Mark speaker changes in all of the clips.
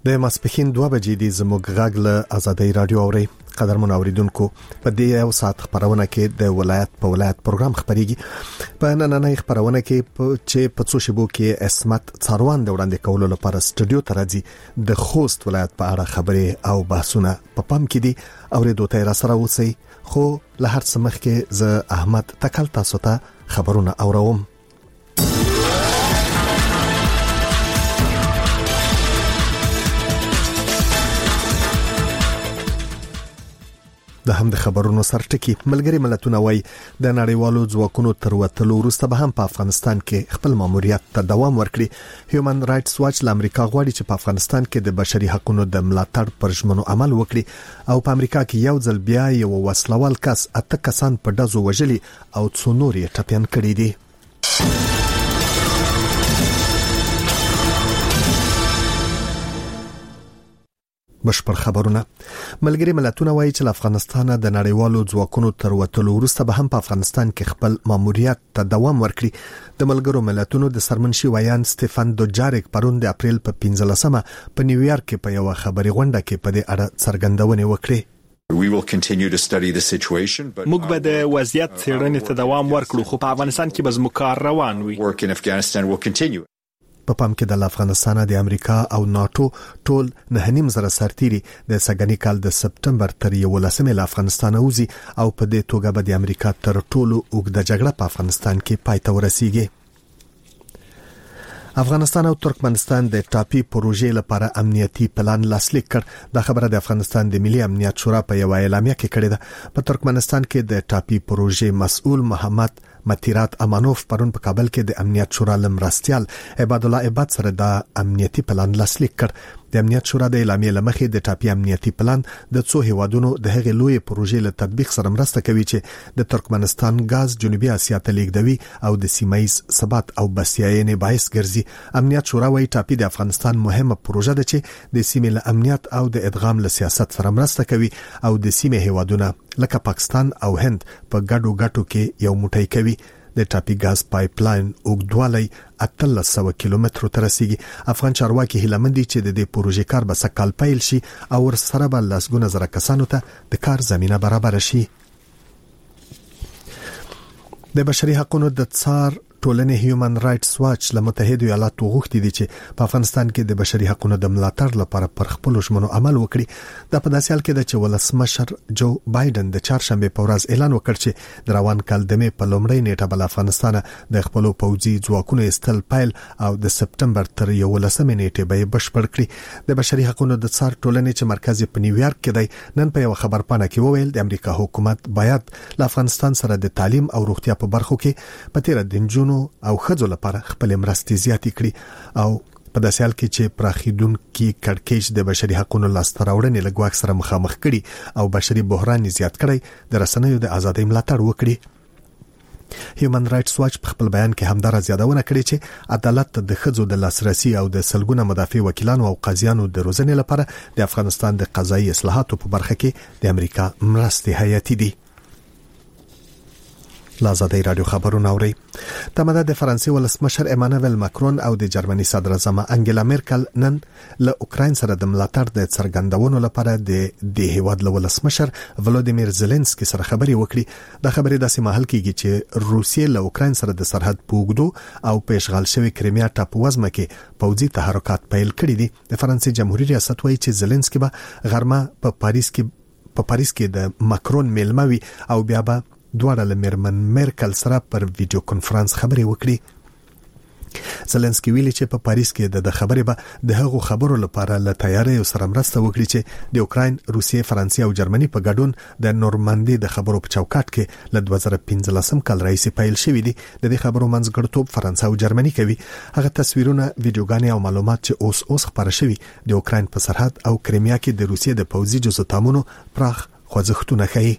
Speaker 1: د ماسپښین 2 بجې د زموږ غږ له آزادۍ رادیو اوري. قدرمن اوریدونکو، په دې یو ساعت خبرونه کې د ولایت په ولایت پروګرام خبريږي. په نننۍ خبرونه کې چې په څو شیبو کې اسمت څاروان د وړاندې کولو لپاره سټوډیو ته راځي د خوست ولایت په اړه خبرې او بحثونه په پام کې دي. اوریدو ته را سره اوسئ، خو له هر څه مخکې زه احمد تکل تاسو ته خبرونه اوروم. د هم د خبرونو سرټکی ملګری ملتونه وای د نړیوالو ځواکونو تر وتلو وروسته به هم په افغانستان کې خپل ماموریت ته دوام ورکړي. هیومن رائټس واچ له امریکا غواړي چې په افغانستان کې د بشري حقوقو د ملاتړ پر ژمنو عمل وکړي او په امریکا کې یو ځل بیا یو وسلوال کس 8 کسان په ډزو وژلي او څو نور یې ټپيان کړي دي. بشپړ خبرونه. ملګری ملتونه وایي چې افغانستان د نړیوالو ځواکونو تر وتلو وروسته به هم په افغانستان کې خپل ماموریت ته دوام ورکړي. د ملګرو ملتونو د سرمنشي ویان سټيفن دوجاریک پرون د اپریل په 15مه په نیویارک کې په یو خبري غونډه کې په دې اړه څرګندونه وکړه.
Speaker 2: We will continue to study the situation, but
Speaker 3: موږ به د وضعیت څېړنې ته دوام ورکړو، خو په افغانستان کې به زموږ کار روان وي.
Speaker 2: work in Afghanistan will continue.
Speaker 1: په پام کې د افغانستان د امریکا او ناتو ټول 9.5 زره سرتیري د سګنی کال د سپټمبر تر 11 له افغانستان اوزي او په دې توګه به د امریکا تر ټولو اوږده جګړه په افغانستان کې پای ته ورسیږي. افغانستان او ترکمنستان د ټاپي پروژې لپاره امنیتي پلان لاسلیک کړ. دا خبره د افغانستان د ملي امنیت شورا په یو اعلامیه کې کړې ده. په ترکمنستان کې د ټاپي پروژې مسؤل محمد متیرات امانوف پرون په کابل کې د امنیت شورا لمرستيال عباد الله عباد سره د امنیتي پلان لاسلیک کړ. د امنیت شورا د اعلامیې لمخې د ټاپي امنیتي پلان د څو هیوادونو د هغې لوی پروژې له تطبیق سره مرسته کوي چې د ترکمنستان غاز جنوبي اسیا ته لیږدوي او د سیمایي ثبات او بسیاینې باعث ګرځي. امنیت شورا وايي ټاپي د افغانستان مهمه پروژه ده چې د سیمې له امنیت او د ادغام له سیاست سره مرسته کوي او د سیمې هیوادونه لکه پاکستان او هند په ګډو کې یو موټی کوي. د ټاپي غاز پایپلاین اوږدوالی 1300 کیلومترو ته رسیږي. افغان چارواکي هیله دي چې د دې پروژې کار به سکهال پیل شي او ورسره به لسګونه زره کسانو ته د کار زمينه برابر شي. د بشري حقوقو د څار ټولنې هیومن رائټس واچ له متحده ایالاتو غوښتي دي چې په افغانستان کې د بشري حقوقو د ملاتړ لپاره پر خپل ژمنو عمل وکړي. دا په داسې حال کې ده چې ولسمشر جو بایدن د چهارشنبه په ورځ اعلان وکړ چې د روان کال د مې په لومړۍ نیټه بل افغانستان د خپل پوځي ځواکونو استل پایل او د سپټمبر تر 11 نیټه به بشپړ کړي. د بشري حقوقو د څار ټولنې چې مرکز په نیویارک کې دی نن په یو خبرپاڼه کې وویل د امریکا حکومت باید له افغانستان سره د تعلیم او روغتیا په برخو کې په تیر دنجونو او خځو لپاره خپل مرستې زیاتې کړي او په داسې حال کې چې پراخیدونکو کړکېچ د بشري حقوقو لاستراوړنې له ګواښ سره مخامخ کړي او بشري بحران زیات کړي د رسنیو د ازادۍ ملاتړ وکړي. هیومن رائټس واچ په خپل بیان کې همدار زیادونه کړي چې عدالت د خځو د لاسرسي او د سلګونه مدافع وکیلانو او قاضیانو د روزنې لپاره د افغانستان د قضایي اصلاحاتو په برخه کې د امریکا مرستې حیاتي دي. لازادۍ رادیو خبرونه اوري. تماده د فرانسې ولسمشر امانوئل ماکرون او د جرمني صدر اعظم انګلا میرکل نن له اوکراین سره د ملاتړ د څرګندونو لپاره د هیواد له ولسمشر ولودیمیر زيلنسکي سره خبري وکړي. د خبرې داسې مهال کېږي چې روسیې له اوکراین سره د سرحد پوګدو او پېشغال شوی کریمیا ټاپووزمه کې پوځي تحرکات پیل کړي دي. د فرانسې جمهوریت ریاست وايي چې زيلنسکي به غرمه په پاریس کې د ماکرون میلموي او بیا به دواړه له میرمن میرکل سره پر ویډیو کانفرنس خبرې وکړي. زيلنسکي ویلي چې په پاریس کې د خبرې به د هغو خبرو لپاره له تیاری سره مرسته وکړي چې د اوکراین، روسیې، فرانسې او جرمني په ګډون د نورماندي د خبرو په چوکاټ کې له 2015 کال راهیسې پیل شوی دي. د دې خبرو منځګړیتوب فرانسه او جرمني کوي. هغه تصویرونه، ویډیوګانې او معلومات چې اوس خبره شوي د اوکراین په سرحد او کریمیا کې د روسیې د پوځي جزو تامونو پراخ خوځښتونه ښيي.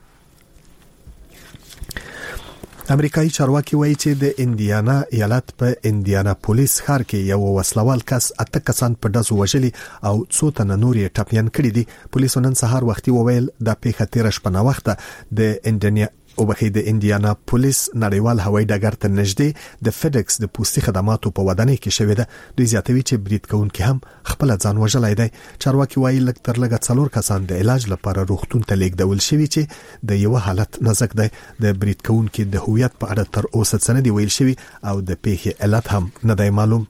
Speaker 1: امریکایي چارواکي وایي چې د انډیانا ایالت په انډیانا پولیس ښار کې یو وسلوال کس 8 کسان په ډزو وژلي او څو تنه نور یې ټپيان کړي دي. پولیسو نن سهار وختي وویل د پیښه 13 شپه وخت د او بخې د انډیانا پولیس نړیوال هوایي ډګر ته نږدې د فیډکس د پوستي خدماتو په ودانۍ کې شوې ده. دوی زیاتوي چې برید کوونکي هم خپل ځان وژلای دی. چارواکي وایي لږ تر لږه 4 کسان د علاج لپاره روغتون ته لیږدول شوي چې د یو حالت نزدیک دی. د برید کوونکي د هویت په اړه تر اوسه څه نه دی ویل شوی او د پیښې علت هم نه دی معلوم.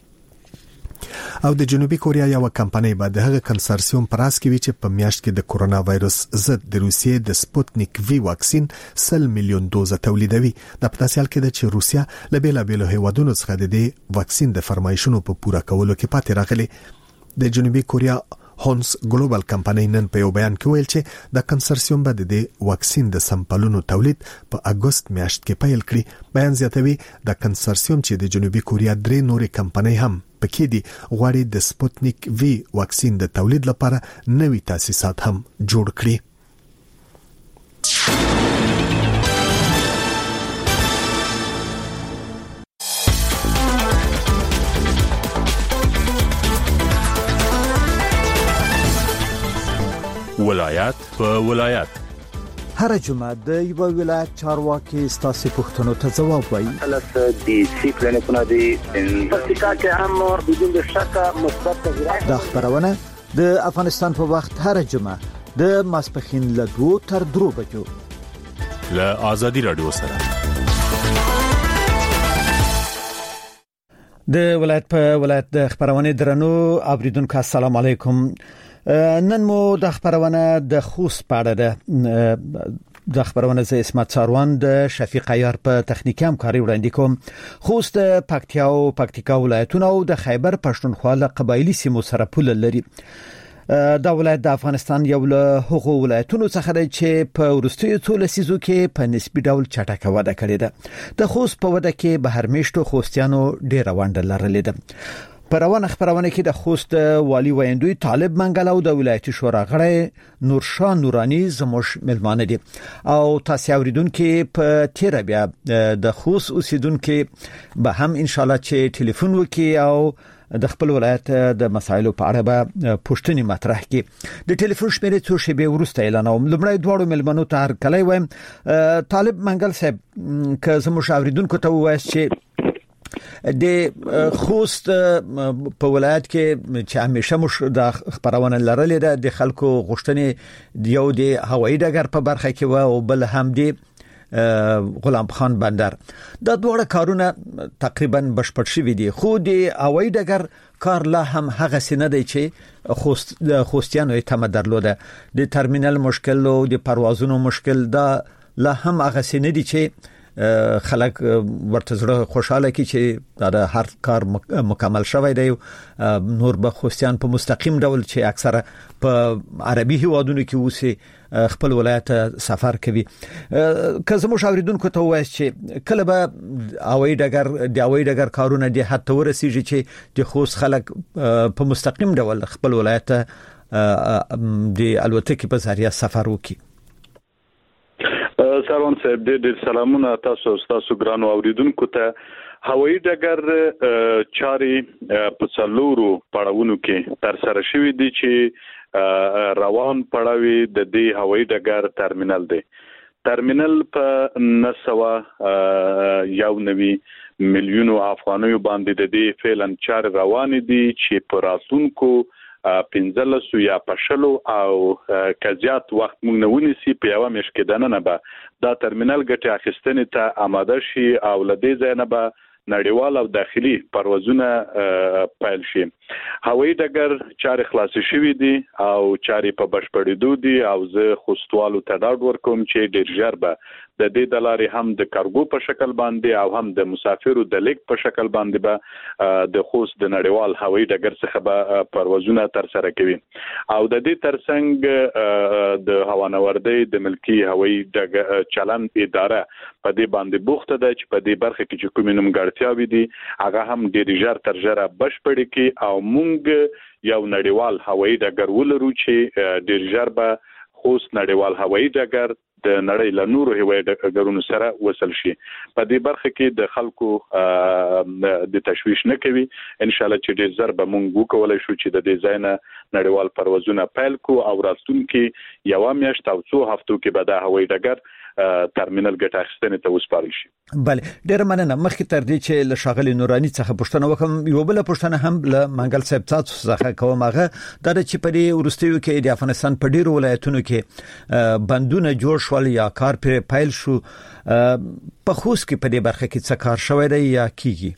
Speaker 1: او د جنوبي کوریا یو کمپنۍ به د هغه کنسورسیوم پراس کوي چې په میاشت کې د کورونا وایروس ضد د روسیې د سپوتنیک وی واکسین 100 میلیون دوزه تولیدوي. د پتاسیال کې د چې روسیا له بیلابېلو هیوادونو څخه د دې واکسین د فرمایشونو په پوره کولو کې پاتې راغلي. د جنوبي کوریا هونس ګلوبال کمپنۍ نن په یو بیان کې ویل چې د کنسورسیوم به د واکسین د سمپلونو تولید په اگست میاشت کې پیل کړي. بیان زیاتوي د کنسورسیوم چې د جنوبي کوریا 3 نورې کمپنۍ هم پکې دي غواړي د سپوتنیک وی واکسین د تولید لپاره نوي تاسیسات هم جوړ کړي.
Speaker 4: ولایت په ولایت
Speaker 5: هر جمعه د یو ولایت چارواکي ستاسو پوښتنو ته ځواب وایي.
Speaker 6: د سی کلینیکونه دي پرتګال کې هم بدون شک مثبت تغیرات.
Speaker 5: د خبرونه د افغانستان په وخت هر جمعه د ماسپخین له 2 تر 3 بجو
Speaker 4: له ازادي رادیو سره.
Speaker 5: د ولایت په ولایت د خبرونه درنو اوریدونکو السلام علیکم. نن مو د خبرونه د خوست پاړه ده. د خبرونه ز اسمت ساروان د شفیق عیار په تخنیکی همکاري وړاندې کوم. خوست پکتیا او پکتیکا ولایتونه او د خیبر پښتونخوا له قبایلی سیمو سره پوله لري. دا ولایت د افغانستان یو له هغو ولایتونو څخه دی چې په ورستیو څو لسیزو کې په نسبی ډول چټکه وده کړې ده. د خوست په وده کې بهرمیشتو خوستیانو ډیره ونډه لرلې ده. په روانه خبرونه کې د خوست والی ویندوی طالب منګل او د ولایتي شورا غړی نورشاه نورانی زموږ ملمانه دي او تاسو اوریدونکو په تیر بیا د خوست اوسیدونکو به هم ان شاء الله چې ټلیفون وکي او د خپل ولایت د مسایلو په اړه به پوښتنې مطرح کړي. د ټلیفون شمیرې څو شیبې وروسته اعلانوم. لومړی دواړو ملمنو ته هر کله وایم طالب منګل صاحب که زموږ اوریدونکو ته وایي چې د خوست په ولایت کې چې همیشه مش د خبرونه لرلې ده د خلکو غوښتنې یو د هوایي ډګر په برخه کې و او بل هم د غلام خان بندر. دا دوه کارونه تقریبا بشپړ شوي دي خو د هوایي ډګر کار لا هم هغه سینه دی چې خوستیانو ته مدرلوده. د ترمینل مشکل او د پروازونو مشکل دا لا هم هغه سینه دی چې خلک ورته زړه خوشاله کی چې دا هر کار مکمل شوی دی. نور به خوستیان په مستقیم ډول چې اکثره په عربي هیوادونو کې اوسې خپل ولایت سفر کوي. که زموږ اوریدونکو ته وایي چې کله به هوایي ډګر کارونه د حد ته ورسیږي چې د خوست خلک په مستقیم ډول خپل ولایت د الوتکې په ذریعہ سفر وکړي.
Speaker 7: سلام صاحب ډېر سلامونه تاسو ګرانو اوریدونکو ته. هوایي ډګر چاري په څلورو پړاوونو کې تر سره شوې دي چې روان پړاوي د دې هوایي ډګر ترمینل دی. ترمینل په 991 میلیون افغانیو باندې د دې فعلا چاري روان دي چې په راتلونکو 15 یا پښلو او کزيات وخت موږ نه ونیسي په یو مش کې دنه به دا ترمینل ګټه اخیستنې ته آماده شي او لدې ځای نه به نړیوال او داخلي پروازونه پیل شي. هوایي ډګر چاري خلاص شوې دي او چاري په بشپړېدو دي او زه خوستوالو ته ډاډ ورکوم چې ډېر ژر به د دې د لارې هم د کارګو په شکل باندې او هم د مسافرو د لیک په شکل باندې به د خوست د نړیوال هوایي ډګر څخه به پروازونه تر سره کوي. او د دې ترڅنګ د هوانوردۍ د ملکی هوایي ډګر چلن اداره په دې باندې بوخته ده چې په دې برخه کې چې کوم نیمګړتیاوې دي هغه هم ډېر ژر تر ژره بشپړې کی او مونږ یو نړیوال هوایي ډګر ولرو چې ډېر ژر به خوست نړیوال هوایي ډګر د نړۍ له نورو هوایي ډګرونو سره وصل شي. په دې برخه کې د خلکو د تشویش نه کوي. ان شاء الله چې ډېر زر به مونږ وکولای شو چې د دې ځای نه نړیوال پروازونه پیل کو او راتلونکي یو میاشت او څو هفتو کې به د هوایي ډګر ترمینل ګټه اخیستنې ته وسپارل شي.
Speaker 5: بله ډیر مننه. مخکې تر دې چې له شاغلي نوراني څخه پوښتنه وکم، یو بل پوښتنه هم له منګل صاحب څخه کوم. هغه د چې په دې ورستیو کې د افغانستان په ډیرو ولایتونو کې بندونه جوړ شول یا کار پیل شو، په خوست کې په دې برخه کې څه کار شوی دی یا کیږي؟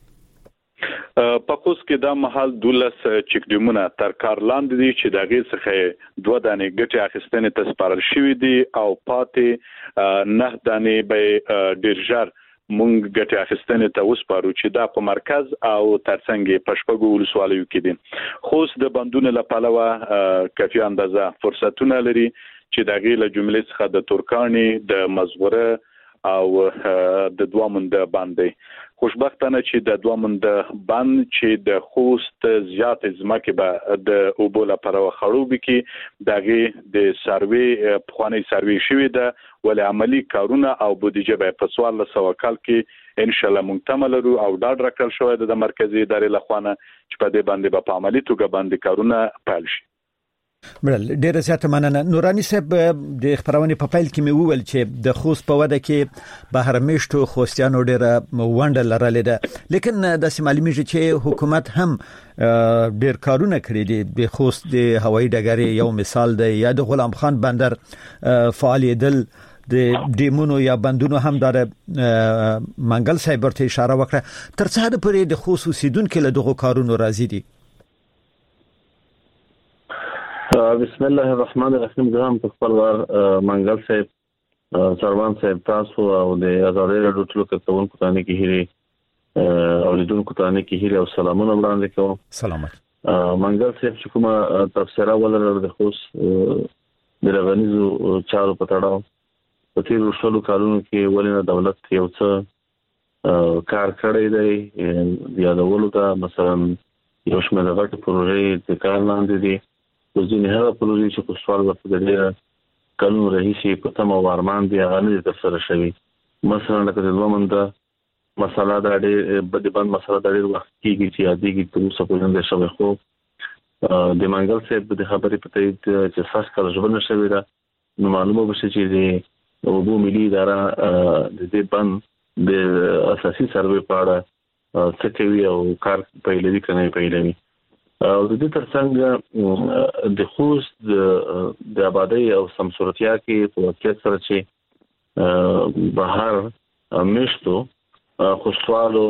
Speaker 7: په خوست کې د محل 12 چک ډیمونه تر کار لاندې دي چې دغه څخه 2 دانې ګټه اخیستنې ته سپارل شوې دي او پاتې 9 دانې به ډیر ژر مونږ ګټه اخیستنې ته وسپارو چې دا په مرکز او ترڅنګ په شپږو ولسوالیو کې دي. خوست د بندونو لپاره کافي اندازه فرصتونه لري چې دغه له جملې څخه د ترکانی د مزغوره او د دوامند باندې خوشبختانه چې د دوامند باند چې د خوست زیات ځمکه به د اوبو لپاره خړوب کې دغه د سروي پخوانی سروي شوی ده، ولې عملی کارونه او بودیجه به په 1400 کال کې ان شاء الله مکمل او ډاډ راکړل شوی د مرکزی ادارې لخوا چې په دې باندې په عملی توګه باندې کارونه پیل شي.
Speaker 5: بل ډیره زیاته مننه. نوراني صاحب د خبرونه په پیل کې مې وویل چې د خوست په وده کې بهر میشتو خوستیانو ډیره ونډه لرلې ده، لیکن د سیمالیمیږي چې حکومت هم ډیر کارونه کړی دي. د خوست د هوایي ډګر یو مثال دی، یا د غلام خان بندر فعالیدل، د ډیمونو یا بندونو هم د منګل صاحب ورته اشاره وکړه. تر څه حد پورې د خوست اوسیدونکو له دغه کارونو راضي دي؟
Speaker 8: بسم الله الرحمن الرحیم. ګرام خپلوار منګل صاحب، سروان صاحب، تاسو او د آزادۍ راډیو ټولو کتونکو ته نه کیږي او لیدونکو ته نه کیږي او سلامونه وړاندې کوم.
Speaker 5: سلامات.
Speaker 8: منګل صاحب چې کومه تفسیره ولر د خوست د رغنیزو چارو په تړاو په تیر شلو کالونو کې ولنه دولت یو څه کار کړی دی یادولو ته، مثلا یو شمېر غټ پروژې د کار لاندې دي. د ځینې هغه پروژې چې په سوال ورته د ډېر کلونو راهیسې په تمه وارمان دي هغه نه دي ترسره شوي. مثلا لکه د دوامند مسله د بند مسله د ډېر وخت کېږي چې یادېږي تر اوسه پورې نه شوی، خو د منګل صاحب د خبرې په تایید چې ساس کال ژوند شوی ده، نو معلومه بشي چې د اوبو ملي اداره د دې بند د اساسي سروې په اړه څه کوي او کار پیلوي کنه پیلوي. او د دې ترڅنګ د خوست د آبادی او سمسورتیا کې په واقعیت سره چې بهر مشتو خوستوالو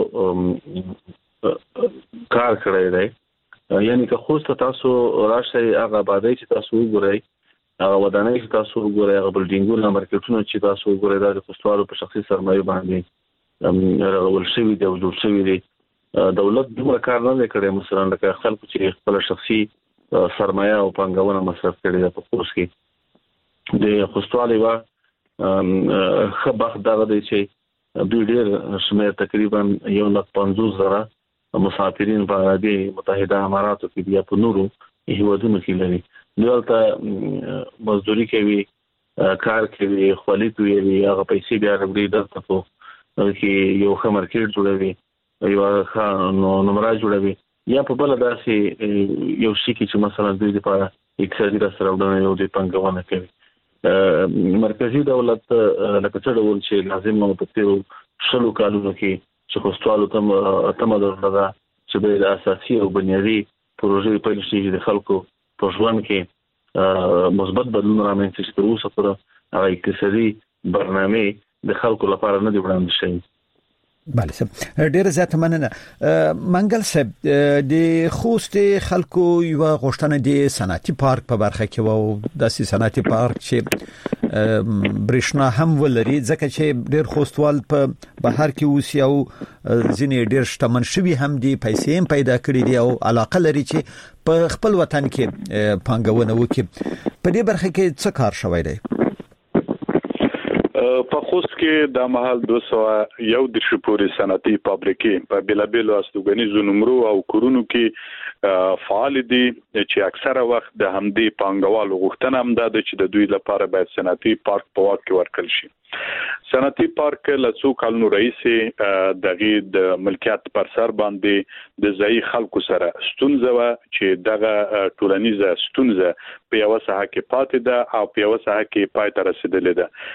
Speaker 8: کار کړی دی، یعنی که خوست تاسو راشي هغه آبادی چې تاسو وګورئ، هغه ودانۍ چې تاسو وګورئ، هغه بلډینګونه مارکیټونه چې تاسو وګورئ، دا د خوستوالو په شخصي سرمایه باندې راغول شوی دی او جوړ شوی دی. دولت دومره کار نه کړی، مثلا لکه خلکو چې خپل شخصي سرمایه او پانګونه مصرف کړي د خوست کې. د خوستوالي وا خبر دغه دی چې دوی ډېر شمېر تقریبا 150,000 مسافرین په عربي متحده اماراتو کې یا په نورو هیوادونو کې لري. دلته مزدوري کوي، کار کوي، خولي کوي، هغه پیسې بیا وړي دلته کې یو ښه مارکیټ جوړوي، یو ښه نمبر جوړوي، یا په بل داسې یو شي کې چې مثلا دوی لپاره اقتصادي راسره یو د پنګونه کوي. مرکزی دولت لکه څه ډول چې لازم نو په تیرو شلو کالونو کې چې خوستوالو تم درلوده چې د اساسي او بنیادی پروژې په لشي د خلکو په ژوند کې مثبت بدلون رامنځته شي. تر اوسه پورې هغه اقتصادي برنامه د خلکو لپاره نه دی وړاندې شوی.
Speaker 5: بله سم، ډیر زیات مننه. منګل صاحب، د خوست خلکو یو غوښتنه د صنعتي پارک په برخه کې وو، د صنعتي پارک چې برښنا هم ولري، ځکه چې ډیر خوستوال په بهر کې اوسي او ځینې ډیر شتمن شوي هم دي، پیسې هم پیدا کړې دي او علاقه لري چې په خپل وطن کې پانګونه وکړي. په دې برخه کې څه کار شوی دی؟
Speaker 7: په خوست کې د محل 201 د شپوري صنعتي فابریکې په بلابلو استوګنیزو نمرو او کورونو کې فعال دي چې اکثره وخت د همدې پانګوالو غوښتنه هم ده چې د دوی لپاره باید صنعتي پارک په واک کې ورکړل شي. صنعتي پارک له څو کلونو راهیسې د ملکیت پر سر باندې د ځای خلکو سره ستونزه و چې دغه ټولنیزه ستونزه په یو ساحه کې پاتې ده او په یو ساحه کې پای ته رسیدلې ده.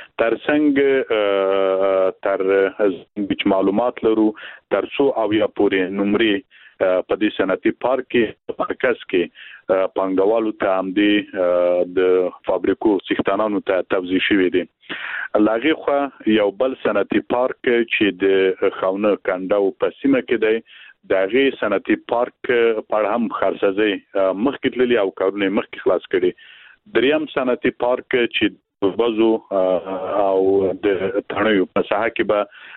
Speaker 7: تر معلومات لرو تر څو او یا پورې نمرې په دې صنعتي پارک کې مرکز کې پانګوالو ته هم د فابریکو څښتنانو ته توزیع شوې دي. لاغي خو یو بل صنعتي پارک چې د خاونه کنداو په سیمه کې دی دغه صنعتي پارک په هم خرڅځي مخکې تللی او کارونه مخکې خلاص کړي. دریم صنعتي پارک چې بازو او د تڼیو په ساحه کې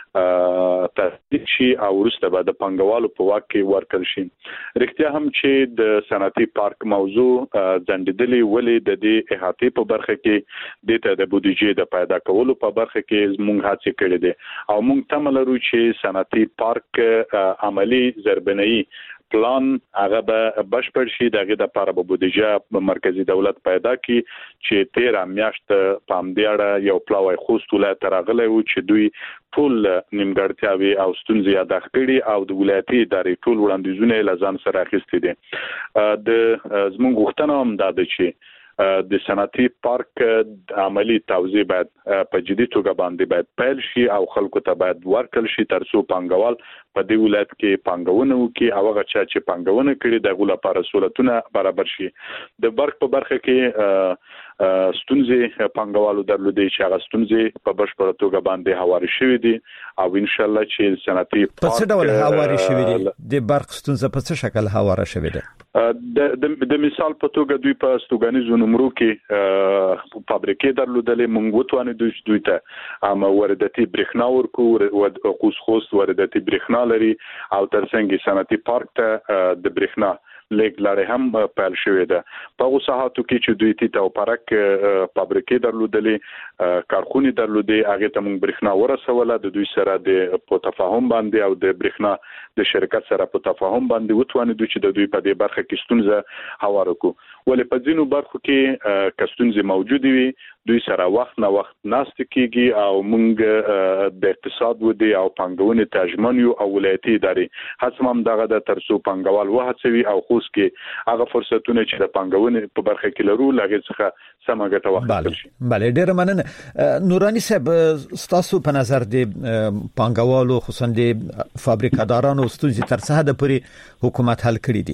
Speaker 7: به تاسیس شي او ورسته به د پنګوالو په واک کې ورکړل شي. رښتیا هم چې د صنعتي پارک موضوع ځندېدلې ولې د دې احاطې په برخه کې د بودیجې د پیدا کولو په برخه کې زموږ هڅې کړې دي او موږ تمه لرو چې صنعتي پارک عملی ضربنۍ پلان هغه به بشپړ شي. دغه د لپاره به بودیجه مرکزی دولت پیدا کی چې 13 میاشت په امدیاړه یو پلاوی خوست ولایت راغلی و چې دوی ټول نیمګړتیاوي او ستونزې یاد کړي او د ولایتي ادارې ټول وړاندیزونه لزان سره اخیستي دي. د زموږ غوښتنه هم ده چې د صنعتي پارک عملی توزیع باید په جدي توګه باندې باید پیل شي او خلکو ته باید ورکړل شي ترڅو پنګوال په دې ولایت کې پنګونه وکړي او هغه چې پنګونه کړي د غوړه لپاره سہولتونه برابر شي. د برق په برخه کې ستونزې پنګوالو درلودي چې هغه ستونزې په بشپړه توګه باندې هواري شوې دي او ان شاء الله چې صنعتي
Speaker 5: په څه ډول هواري شوې دي د برق ستونزه په څه شکل هواره شوې ده؟
Speaker 7: د مثال په توګه دوی په استوګانیزو نمرو کې فابریکې درلودلې مونږ وتوانې دوی ته اما وارداتي برېښنا ورکو او خوست وارداتي برېښنا لري او ترڅنګ صنعتي پارک ته د برېښنا لیک لارې هم پیل شوې ده. په وساحتو کې چې دوی ته او پارک فابریکې درلودلې کارخونه درلودې هغه ته مونږ برېښنا ورسوله د دوی سره د په تفاهم باندې او د برېښنا د شرکت سره په تفاهم باندې وتوانې دوی چې د دوی په دې برخه کې ستونزه هواره کو. ولې په ځینو برخو کې کستونزې موجود وي دوی سره وخت نه وخت ناست کیږي او مونږ د اقتصاد ودی او پنګونې ترجمان یو او ولایتي ادارې هڅم دغه د ترسو پنګوال وهڅوي او خوش کې هغه فرصتونه چې د پنګونې په برخه کې لرو لږ څخه سم ګټه واخلي شي.
Speaker 5: بله ډیر مننه. نورانی صاحب ستاسو په نظر د پنګوالو خصوصا د فابریکادارانو ستونزې تر څه حد پورې حکومت حل کړی دي؟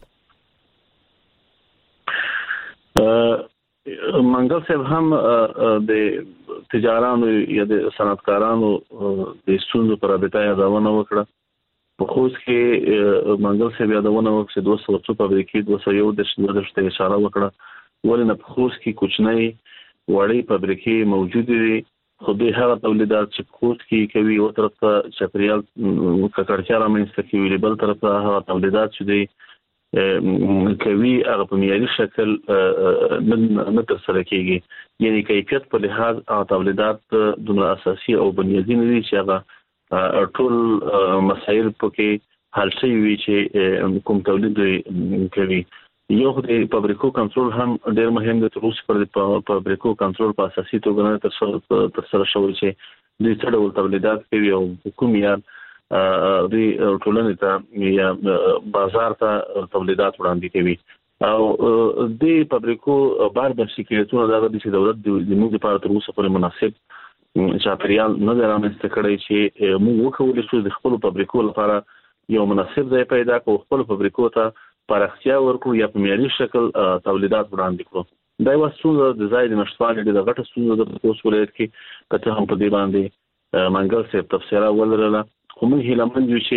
Speaker 8: منګل صاحب هم د تجارانو یا د صنعتکارانو د ستونزو پر رابطه یادونه وکړه. په خوست کې منګل صاحب یادونه وکړه چې 200 فابریکې 201 ته اشاره وکړه. ولې نه په خوست کې کوچنۍ وړې فابریکې موجود دي خو د هغه تولیدات چې خوست کې کوي او طرف ته چاپریال ککړتیا رامنځته کوي بل طرف ته هغه تولیدات چې دي کوي هغه په معیاري شکل نه تر سره کیږي. یعنی کیفیت په لحاظ تولیدات دومره اساسي او بنیادی نه دي چې هغه ټول مسایل پکې حل شي وي چې کوم تولید کوي. یو د فابریکو کنټرول هم ډېر مهم دی. تر اوسه پر فابریکو کنټرول په اساسي توګه نه تر سره شوی چې د څه ډول تولیدات کوي او کوم یار د ټولنې ته یا بازار ته تولیدات وړاندې کوي او د فابریکو بار شکایتونه دا د دولت د موږ لپاره تر اوسه پورې مناسب چاپریال نه رامنځته کړی چې موږ وکولای شو د خپل فابریکو لپاره یو مناسب ځای پیدا کړو خپل فابریکو ته پراختیا ورکړو یا په معیاري شکل تولیدات وړاندې کړو. دا یو څه د ځای د نشټوالي د غټه څه د خوست ولایت کې کته هم په دې باندې منګل صاحب تفسیره ولرله. خو موږ هیلمن یو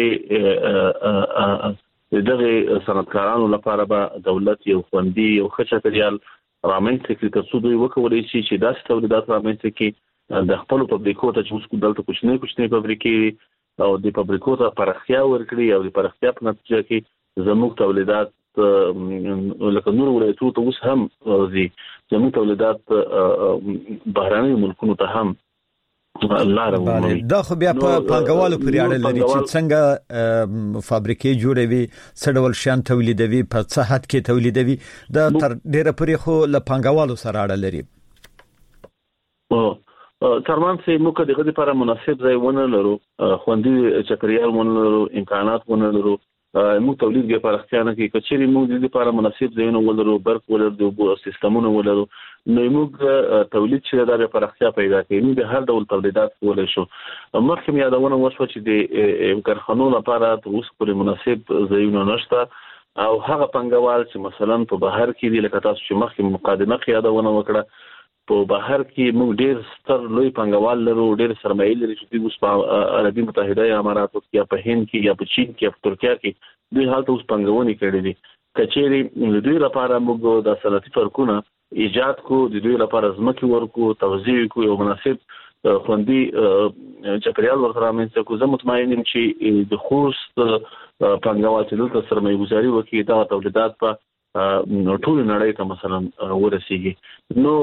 Speaker 8: چې دغه صنعتکارانو لپاره به دولت یو خوندي یو ښه چاپیریال رامنځته کړي ترڅو دوی وکولای شي چې داسې تولیدات رامنځته کړي د خپلو فابریکو ته چې اوس دلته کوچنۍ فابریکې او د فابریکو ته پراختیا ورکړي او د پراختیا په نتیجه کې زموږ تولیدات لکه نور ولایتونو ته اوس هم زموږ تولیدات بهرنیو ملکونو ته هم لار ومومي.
Speaker 5: دا خو بیا په پانګوالو پورې اړه لري چې څنګه فابریکې جوړوي، څه ډول شیان تولیدوي، په څه حد کې تولیدوي، دا تر ډیره پورې خو له پانګوالو سره اړه لري.
Speaker 8: ترمان سي موږ دغه لپاره مناسب ځای ونه لرو، خوندي چاپیریال ونه لرو، امکانات ونه لرو، موږ تولید کې پرختیا نه کوي. کچېری موږ د دې لپاره مناسب ځایونه ولرو، برق ولرو، د سیستمونو ولرو، نو موږ تولید چې د پرختیا پیدا کوي. موږ هر ډول تولیدات کولای شو. مخکې یادونه وشو چې د کارخانو لپاره اوس پورې مناسب ځایونه نشته، او هغه پنګوال چې مثلا په بهر کې دي، لکه تاسو چې مخکې مقدمه یادونه وکړه، په بهر کې موږ ډېر ستر لوی پنګوال لرو، ډېر سرمایه لري چې اوس په عربي متحده اماراتو کې یا په هند کې یا په چین کې یا په ترکیه کې دوی حالت اوس پنګونې کړې دي. کچېری دوی لپاره موږ د صنعتي فرقونه ایجاد کو، د دوی لپاره ځمکې ورکو، توزیع کو، یو مناسب خوندي چاپیریال ورته رامنځته کو. زه مطمئن یم چې د خوست پنګوال چې دلته سرمایه گذاري وکړي، دا تولیدات په ټول نړۍ ته مثلا ورسیږي. نو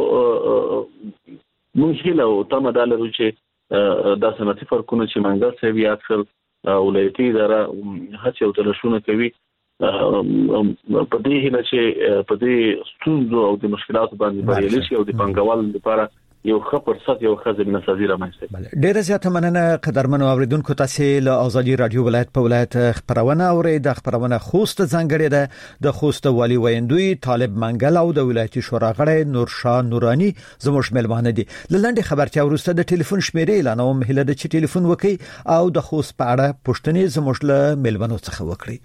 Speaker 8: موږ هیله او تمه دا لرو چې د صنعتي فرقونو چې منګل صاحب یاد کړ، ولایتي اداره هڅې او تلاشونه کوي په دې هیله چې په دې ستونزو او د مشکلاتو باندې بریالي شي او د پنګوال لپاره یو ښه فرصت، یو ښه زمینه سازي رامنځته.
Speaker 5: ډیره زیاته مننه قدرمنو اوریدونکو. تاسو له ازادي رادیو ولایت په ولایت خبرونه اورئ. د خبرونه خوست ځانګړي ده د خوست والی ویندوی طالب منګل او د ولایتي شورا غړی نورشاه نورانی زموږ ملمانه دي. لنډه خبرتیا وروسته د ټلیفون شمیرې اعلانوم، هله د چې ټلیفون وکړي او د خوست په اړه پوښتنې زموږ له ملمنو څخه وکړي.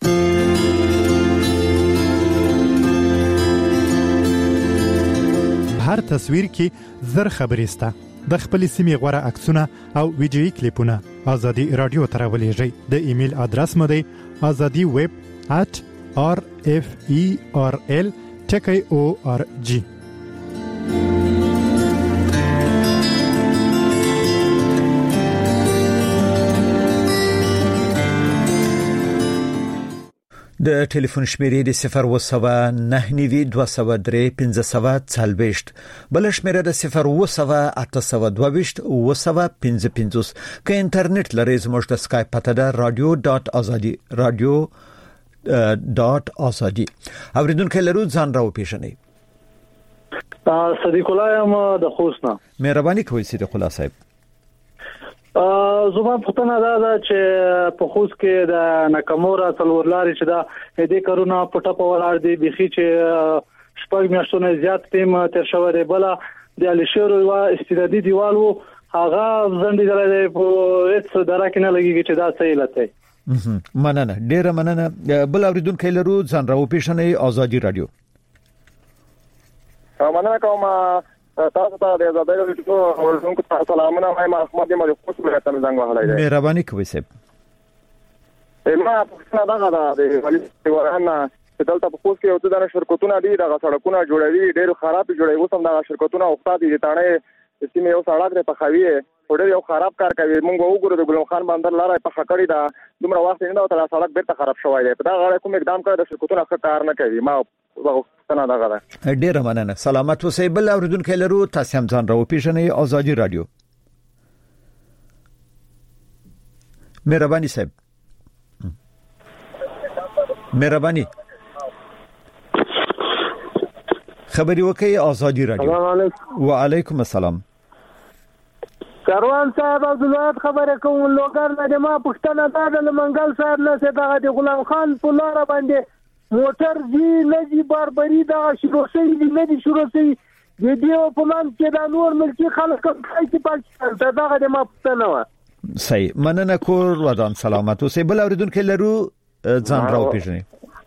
Speaker 9: هر تصویر کې زر خبرې سته. د خپل سیمې غوړه عکسونه او ویډیويي کلیپونه ازادي رادیو ته راولېږئ. د ایمیل ادرس مو دی azadi@referl.org.
Speaker 5: د ټلیفون شمیرې د 02992031540 بل شمیره د 0808225 که انټرنیټ لرئ زموږ د اسکایپ پته ده radio.azadi اوریدونکو لرو ځان راو پیژنئ.
Speaker 10: صدیق الله یم د خوست نه.
Speaker 5: مهرباني کوئ صدیق الله صاحب.
Speaker 10: زما پښتنه دا چې په خوست کې د نکمورا څلورلاري چې دا دې کارونه پټه په ولاړ دي، بيخي چې شپږ میاشتونه زیات تیم تر شوه دی. بل د الشیر او استعدادي دیوالو هغه ځندې درې په هیڅ درکه نه لګیږي چې دا صحیح لته.
Speaker 5: مننه، ډیره مننه. بل اوریدونکو لرو ځان راو پیژنئ. ازادي رادیو.
Speaker 11: مننه کوم. تاسو ته د آزادۍ رادیو ورونکو ته سلامونه وایم. احمد یم د خوست ولایت نه زنګ وهلای دی.
Speaker 5: مهرباني کوئ صاحب.
Speaker 11: ما پښتنه دا غدا د ولی ورانه چې دلته په خوست کې یو څه شرکتونه دي، دغه سړکونه جوړوي، ډېر خراب جوړوي. اوس هم دغه شرکتونه وخت دي تانه سیمه یو سړک په خوي ډېر یو خراب کار کوي. موږ وګورو د ګلم خان بندر لارې په خکړې دا دومره وخت نه دا تر سړک بیرته خراب شوی دی. په دا غاړه کوم اقدام کړی د شرکتونه ښه کار نه کوي. ما پښتنه دا غدا
Speaker 5: ډیره مننه. سلامت اوسئ. بل اوریدونکو لرو تاسو هم ځان راو پیژنئ. ازادي رادیو. مهرباني صاحب. مهرباني خبري وکي. ازادي رادیو. وعليكم السلام.
Speaker 12: کاروان صاحب عبدالوهاب خبره کوم. لوګر نه ما پښتنه دا د منګل صاحب نه څنګه د غلام خان په لار باندې موټر دی لږی باربري دا شروع شي نه دي شروع شي د دې په مان کې دا نور ملکی خلک کوي پاکستان ته دا د ما پښتنه و.
Speaker 5: صحیح. مننه کور ودان. سلامت اوسئ. بل اوریدونکو لرو ځان راو پیژنئ.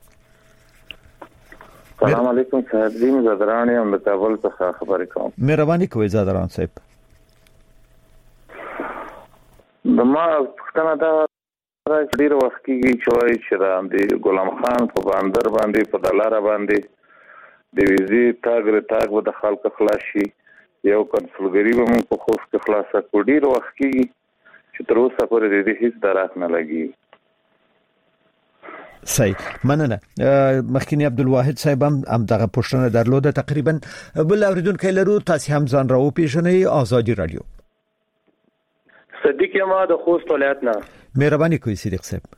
Speaker 13: السلام علیکم صاحب. دې زادران یم د کابل څخه خبرې کوم.
Speaker 5: مهرباني کوئ زادران صاحب.
Speaker 13: ما پښتنه دا ډیر وخت کېږي چې وایي چې د غلام خان په بندر باندې په دلار باندې د ویزې تاګ به د خلک خلاص شي، یو کنسولګری به موږ په خوست کې خلاصه کړو. ډیر وخت کېږي چې تر اوسه پورې د دې هیڅ درک نه لګي.
Speaker 5: صحیح. مننه. مخکینی عبدالواحد صاحب هم دغه پوښتنه درلوده تقریبا. بل اوریدونکو لرو تاسو هم ځان راو پیژنئ. ازادي رادیو.
Speaker 14: صدیق یما د خوست ولایت نه.
Speaker 5: مهرباني کوئ صدیق صاحب.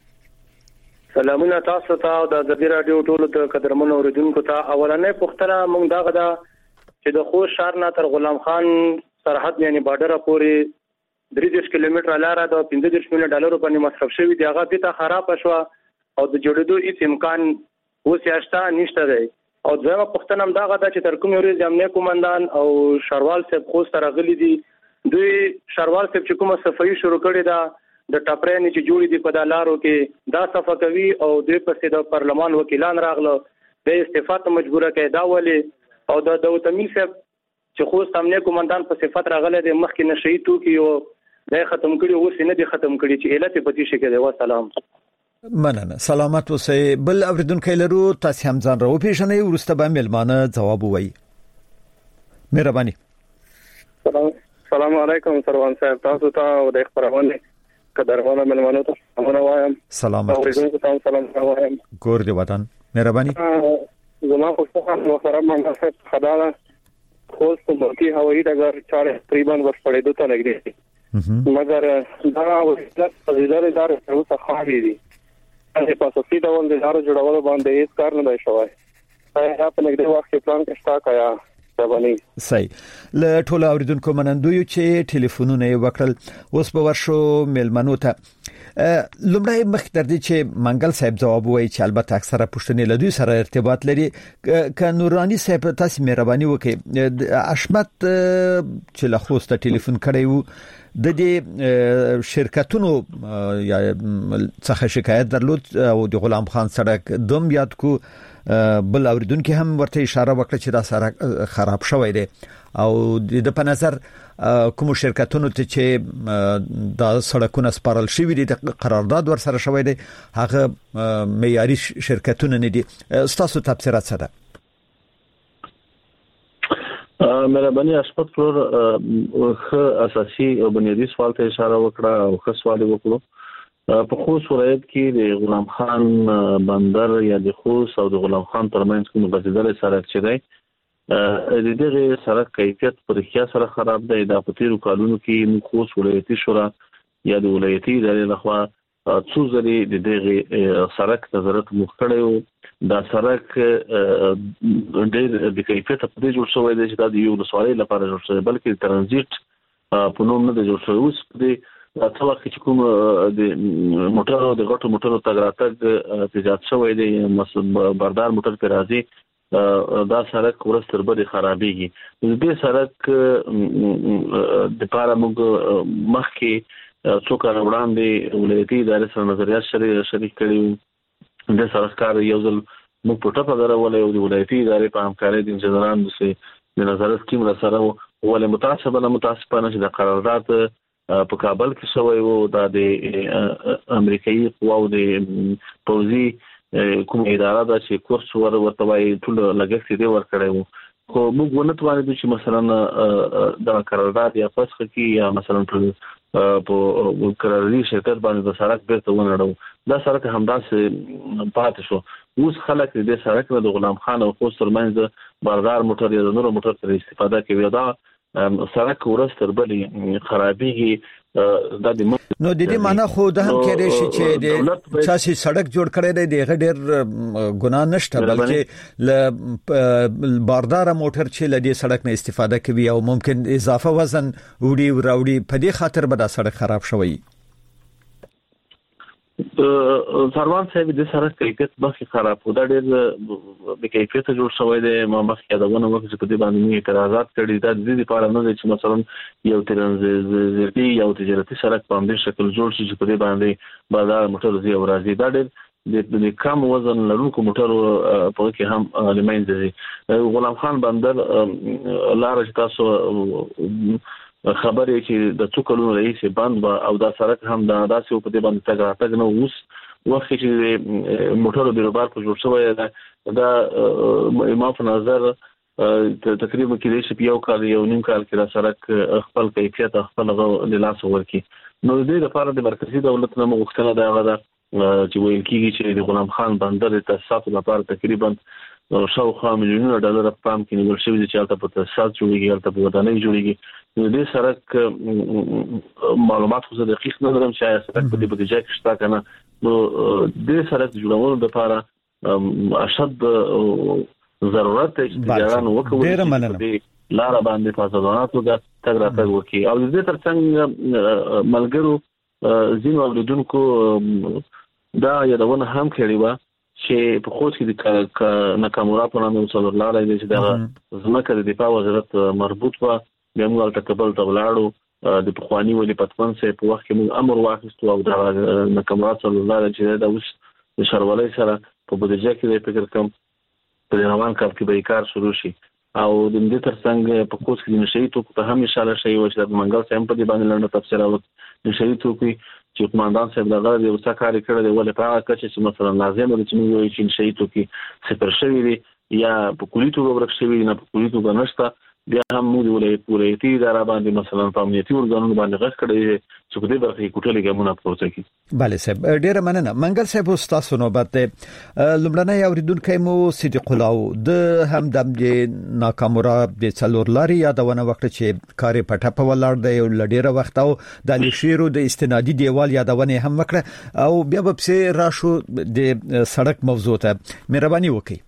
Speaker 14: سلامونه تاسو ته او د ازادي رادیو ټولو ته قدرمنو اوریدونکو ته. اولنې پوښتنه موږ دا غدا چې د خوست شهر نه تر غلام خان سرحد یعنی بارډر پورې 30 کیلومتر لاره د $15 میلیون باندې مصرف شوی دی. هغه د خراب شو او د جوړېدو هیڅ امکان اوسېشته نشته دی. او ځکه پوښتنه هم دا غدا چې تر کوم ورځ امنیت قومندان او شروال صاحب خوست راغلي دي. دوی شروال صاحب چې کومه صفایي شروع کړې ده د ټاپرین چې جوړې دي په دلارو کې دا صفه کوي او دوی پسې د پارلمان وکیلان راغله د استعفا ته مجبور کړي دا ولي او د داوود امین صاحب چې خوست امنیت قومندان په صفت راغله د مخکې نشئی تو کې او د ختم کړي اوس نه دي ختم کړي چې علت په دې شي کې دی. والسلام.
Speaker 5: مننه. سلامت اوسئ. بل اوریدونکو لرو تاسو هم ځان راو پیژنئ ورسته به ملمانه جواب وایي. مهرباني.
Speaker 11: السلام علیکم سروان صاحب. تاسو ته او د خبرونه قدرمنو ملمنو ته سلام وایم.
Speaker 5: سلامت.
Speaker 11: اوریدونکو ته سلام وایم.
Speaker 5: ګور دی وطن. مهرباني.
Speaker 11: زما خو څه محترم منصب خدای خوست ملکی هوایی ډګر چاره تقریبا ورپړېدو ته نږدې مګر دا وسیلت فضیلت دار اوسه خالي دي. په پاسوتی ډول د دار جوړولو باندې هیڅ کار نه دی شوی. دا په نږدې وخت کې پلان کې شتا کایا
Speaker 5: صحیح. له ټولو اوریدونکو منندوی چې ټلیفونونه وکړل اوس به ورشو ملمنو ته. لومړی مخ تر دې چې منګل صاحب جواب وایي چې البته اکثره پښتني له دوی سره ارتباط لري. ک نورانی صاحب تاسو مهرباني وکړئ اشمت چې له خوست ټلیفون کړی وو د دې شرکتونو یا څخه شکایت درلود او د غلام خان سړک دوم یاد کو بل اوریدونکو هم ورته اشاره وکړه چې دا سره خراب شوی دی او د په نظر کوم شرکتونو ته چې دا سړکونه سپارل شوی دي د قرارداد ور سره شوی دی هغه معیاري شرکتونه نه دي. تاسو تفسیرات څه ده؟
Speaker 8: مهرباني اشپت فلور خو اساسي او بنیادی سوال ته اشاره وکړه او خو سوال وکړو. په خوست ولایت کې د غلام خان بندر یا د خوست او د غلام خان ترمنځ کوم غځیدل سړک چې دی د دغه سړک کیفیت پر احتیا سره خراب دی. د پتیرو کالونو کې خوست ولایتي شورا یا د ولایتي ادارې لخوا څو ځلې د دغه سړک نظارت مخکړیو. دا سړک ډېر د کیفیت په دې جوړ شوی دی چې دا د یو لسوالۍ لپاره جوړ شوی بلکې ترانزیت په نوم نه جوړ شوی. اوس په دې څه وخت چې کوم د موټرو د غټو موټرو تګ راتګ تجارت شوی دی بردار موټر پر راځي دا سړک ورستر بده خرابېږي. د دې سړک د پاره موږ مخکې څو کال وړاندې ولایتي ادارې سره نظریات شریک کړي. د سرکار یو ځل موږ په ټاپه درولې او د ولایتي ادارې په همکارۍ د انجنیرانو سره د نظارت ټیم سره ولې متاسفانه چې د قرارداد په کابل کې شوی وو دا د امریکایي قواو د پوځي کوم اداره دا چې کورس ورته وایي ټول لګښت دی ورکړی وو. خو موږ ونه توانېدو چې مثلا دا قرارداد یا فسخ کې یا مثلا په قراردادي شرکت باندې د سړک بیرته ونړو. دا سړک همداسې پاتې شو. اوس خلک د سړک د غلام خان او خوست ترمنځ بردار موټر یا نور موټر تر استفاده کوي. دا سړک ورستر بلې خرابېږي. دا د
Speaker 5: نو د دې معنی خو د هم کېدای شي چې د چاسي سړک جوړ کړی دی د غډیر ګناه نشته بلکې ل باردار موټر چې ل دې سړک نه استفاده کوي او ممکن اضافه وزن وړي راوړي په دې خاطر به دا سړک خراب شوی.
Speaker 8: سروان صاحب د سړک کیفیت مخکې خراب و. دا ډېر د کیفیت جوړ شوی دی. ما مخکې یادونه وکړه چې په دې باندې اعتراضات کړي. دا د دې لپاره نه دی چې مثلا یو ترانزیتي یا تجارتي سړک په همدې شکل جوړ شي چې په دې باندې بازار موټر زی او راځي. دا ډېر د کم وزن لرونکو موټرو په کې هم لمنځه ځي. غلام خان بندر لار چې تاسو خبرې چې د څو کلونو رئیس بند او دا سړک هم دا داسې په دې باندې تګ راتګ نه اوس وخت چې موټرو بیروبار په جوړ شوی دا ما په نظر تقریبا کې چې یو کال یو نیم کال کې دا سړک خپل کیفیت خپل له لاس ورکی. نو د دې لپاره د مرکزی دولت نه مغوښتنه دا غواړي چې ویل کیږي چې د غلام خان بندر د تاسیساتو لپاره تقریبا شاوخوا مليونونو ډالر پام کې نیول شوی چې البته په تاسیسات جوړیږي البته په ودانۍ جوړیږي نو دې سړک معلومات خو دقیق نه لرم چې سړک په دې بودیجه کې شته کنه نو دې سړک جوړولو لپاره اشد ضرورت دی چې ځان وکړي لار باندې فاصلاتو د تګ راتګ وکړي او دې ترڅنګ ملګرو زینو اوریدونکو دا یادونه هم کړې و چې په خوست کې د ناکامورا په نامه څلور لارې دي چې دا زمکه د دفاع وزارت مربوط و بیا موږ تکبل تبلاړو د پخوانی ولې پتمن سه په وخت کې موږ امر واخیستو او دا ناکامورا څلور لارې چې دا اوس د شرولې سره په بودیجه کې د فکر کم په روان کال کې به کار شروع شي او د دې ترڅنګ په خوست کې نشي ته په هم اشاره شي او چې د منګل سم په دې باندې لنډه تفسیر او نشي ته کوي چې قومندان صاحب دغه د وسه کار کړی دی ولې په هغه کچې چې مثلا لازم دی چې موږ یو چې نشي ته کې صفر شوی دی یا په کلی توګه ورک شوی نه په کلی توګه نشته بیا هم موږ ولایتي اداره باندې مثلا په امنیتي ورګانونو باندې غږ کړی چې په دې برخه کې کوټه لګمونه پروسه کې
Speaker 5: bale صاحب ډیره مننه منګل صاحب تاسو نوبت لمړنۍ اوریدونکو مو صدیق الله د هم د ناکامورا د څلور لاري یادونه وکړه چې کاري پټه په ولاړ دی او لډیره وخت او د لیشیرو د استنادي دیوال یادونه هم وکړه او بیا به په راشو د سړک موضوع ته مهرباني وکړئ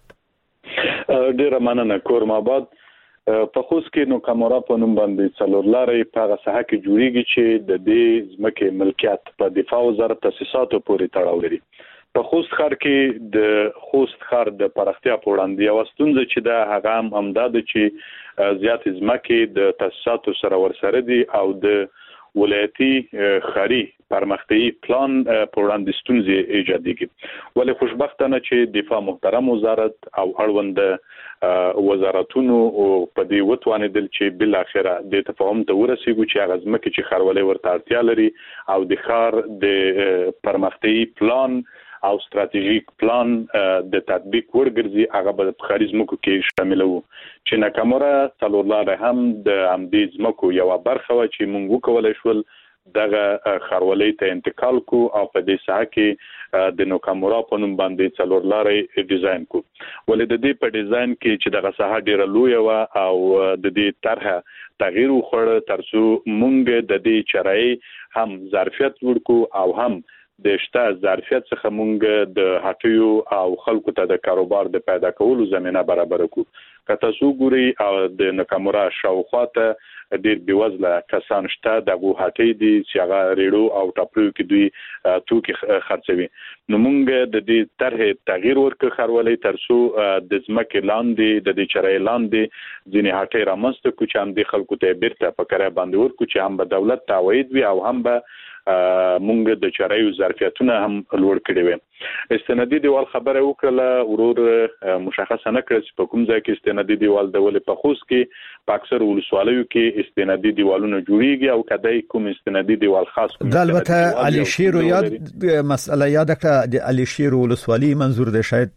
Speaker 7: ډیره مننه کورم آباد په خوست کې نو کامورا په نوم باندې څلور لارې په هغه ساحه کې جوړیږي چې د دې ځمکې ملکیت په دفاع وزارت تاسیساتو پورې تړاو لري په خوست ښار کې د خوست ښار د پراختیا په وړاندې یو ستونزه چې دا هغه هم همداد چې زیات ځمکې د تاسیساتو سره ورسره دي او د ولایتي ښاري پرمختیايي پلان په وړاندې ستونزې ایجادېږي ولې خوشبختانه چې دفاع محترم وزارت او اړوند وزارتونو په دې وتوانیدل چې بل اخره د تفاهم ته ورسیږي چې هغه ځمکې چې ښاروالۍ ورته اړتیا لري او د ښار د پرمختیايي پلان او ستراتیژیک پلان د تطبیق ورګرځي هغه به په خارج مکو کې شامل وو چې ناکامورا څلور لارې هم د امدیز مکو یو برخه و چې موږ کولای شول دغه ښاروالۍ ته انتقال کو او په دې ساحه کې د ناکامورا په نوم باندې څلور لارې ډیزاین کو ولې د دې په ډیزاین کې چې دغه ساحه ډیره لوی و او د دې طرحه تغییر وخوړ ترڅو موږ د دې چرای هم ظرفیت ورکو او هم د شته ظرفیت څخه مونږ د هټیو او خلکو ته د کاروبار د پیدا کولو زمينه برابر کړو کته سو ګوري او د ناکامورا شاوخواته ډیر بیوزله کسان شته دغه هټي دي چې هغه ریډو او ټاپرو کې دوی توکي خرڅوي نو مونږ د دې طرح تغییر ورکړ خرولې ترڅو د ځمکې لاندې د دې چرای لاندې ځینې هټي رامنځته کو چې هم د خلکو ته بیرته په کار باندې ورکو چې هم به دولت تعوید وي او هم به مونږ د چرایو ظرفیتونه هم لوړ کړی وي استنادي دیوال خبره وکړه ورور مشخصه نه کړ چې په کوم ځای کې استنادي دیوال د ولې په خوست کې په اکثر ولسوالیو کې استنادي دیوالونه جوړیږي او کدی کوم استنادي دیوال خاص کوم
Speaker 5: البته علي شیر یاد مسله یاد کړه د علي شیر ولسوالی منظور ده شاید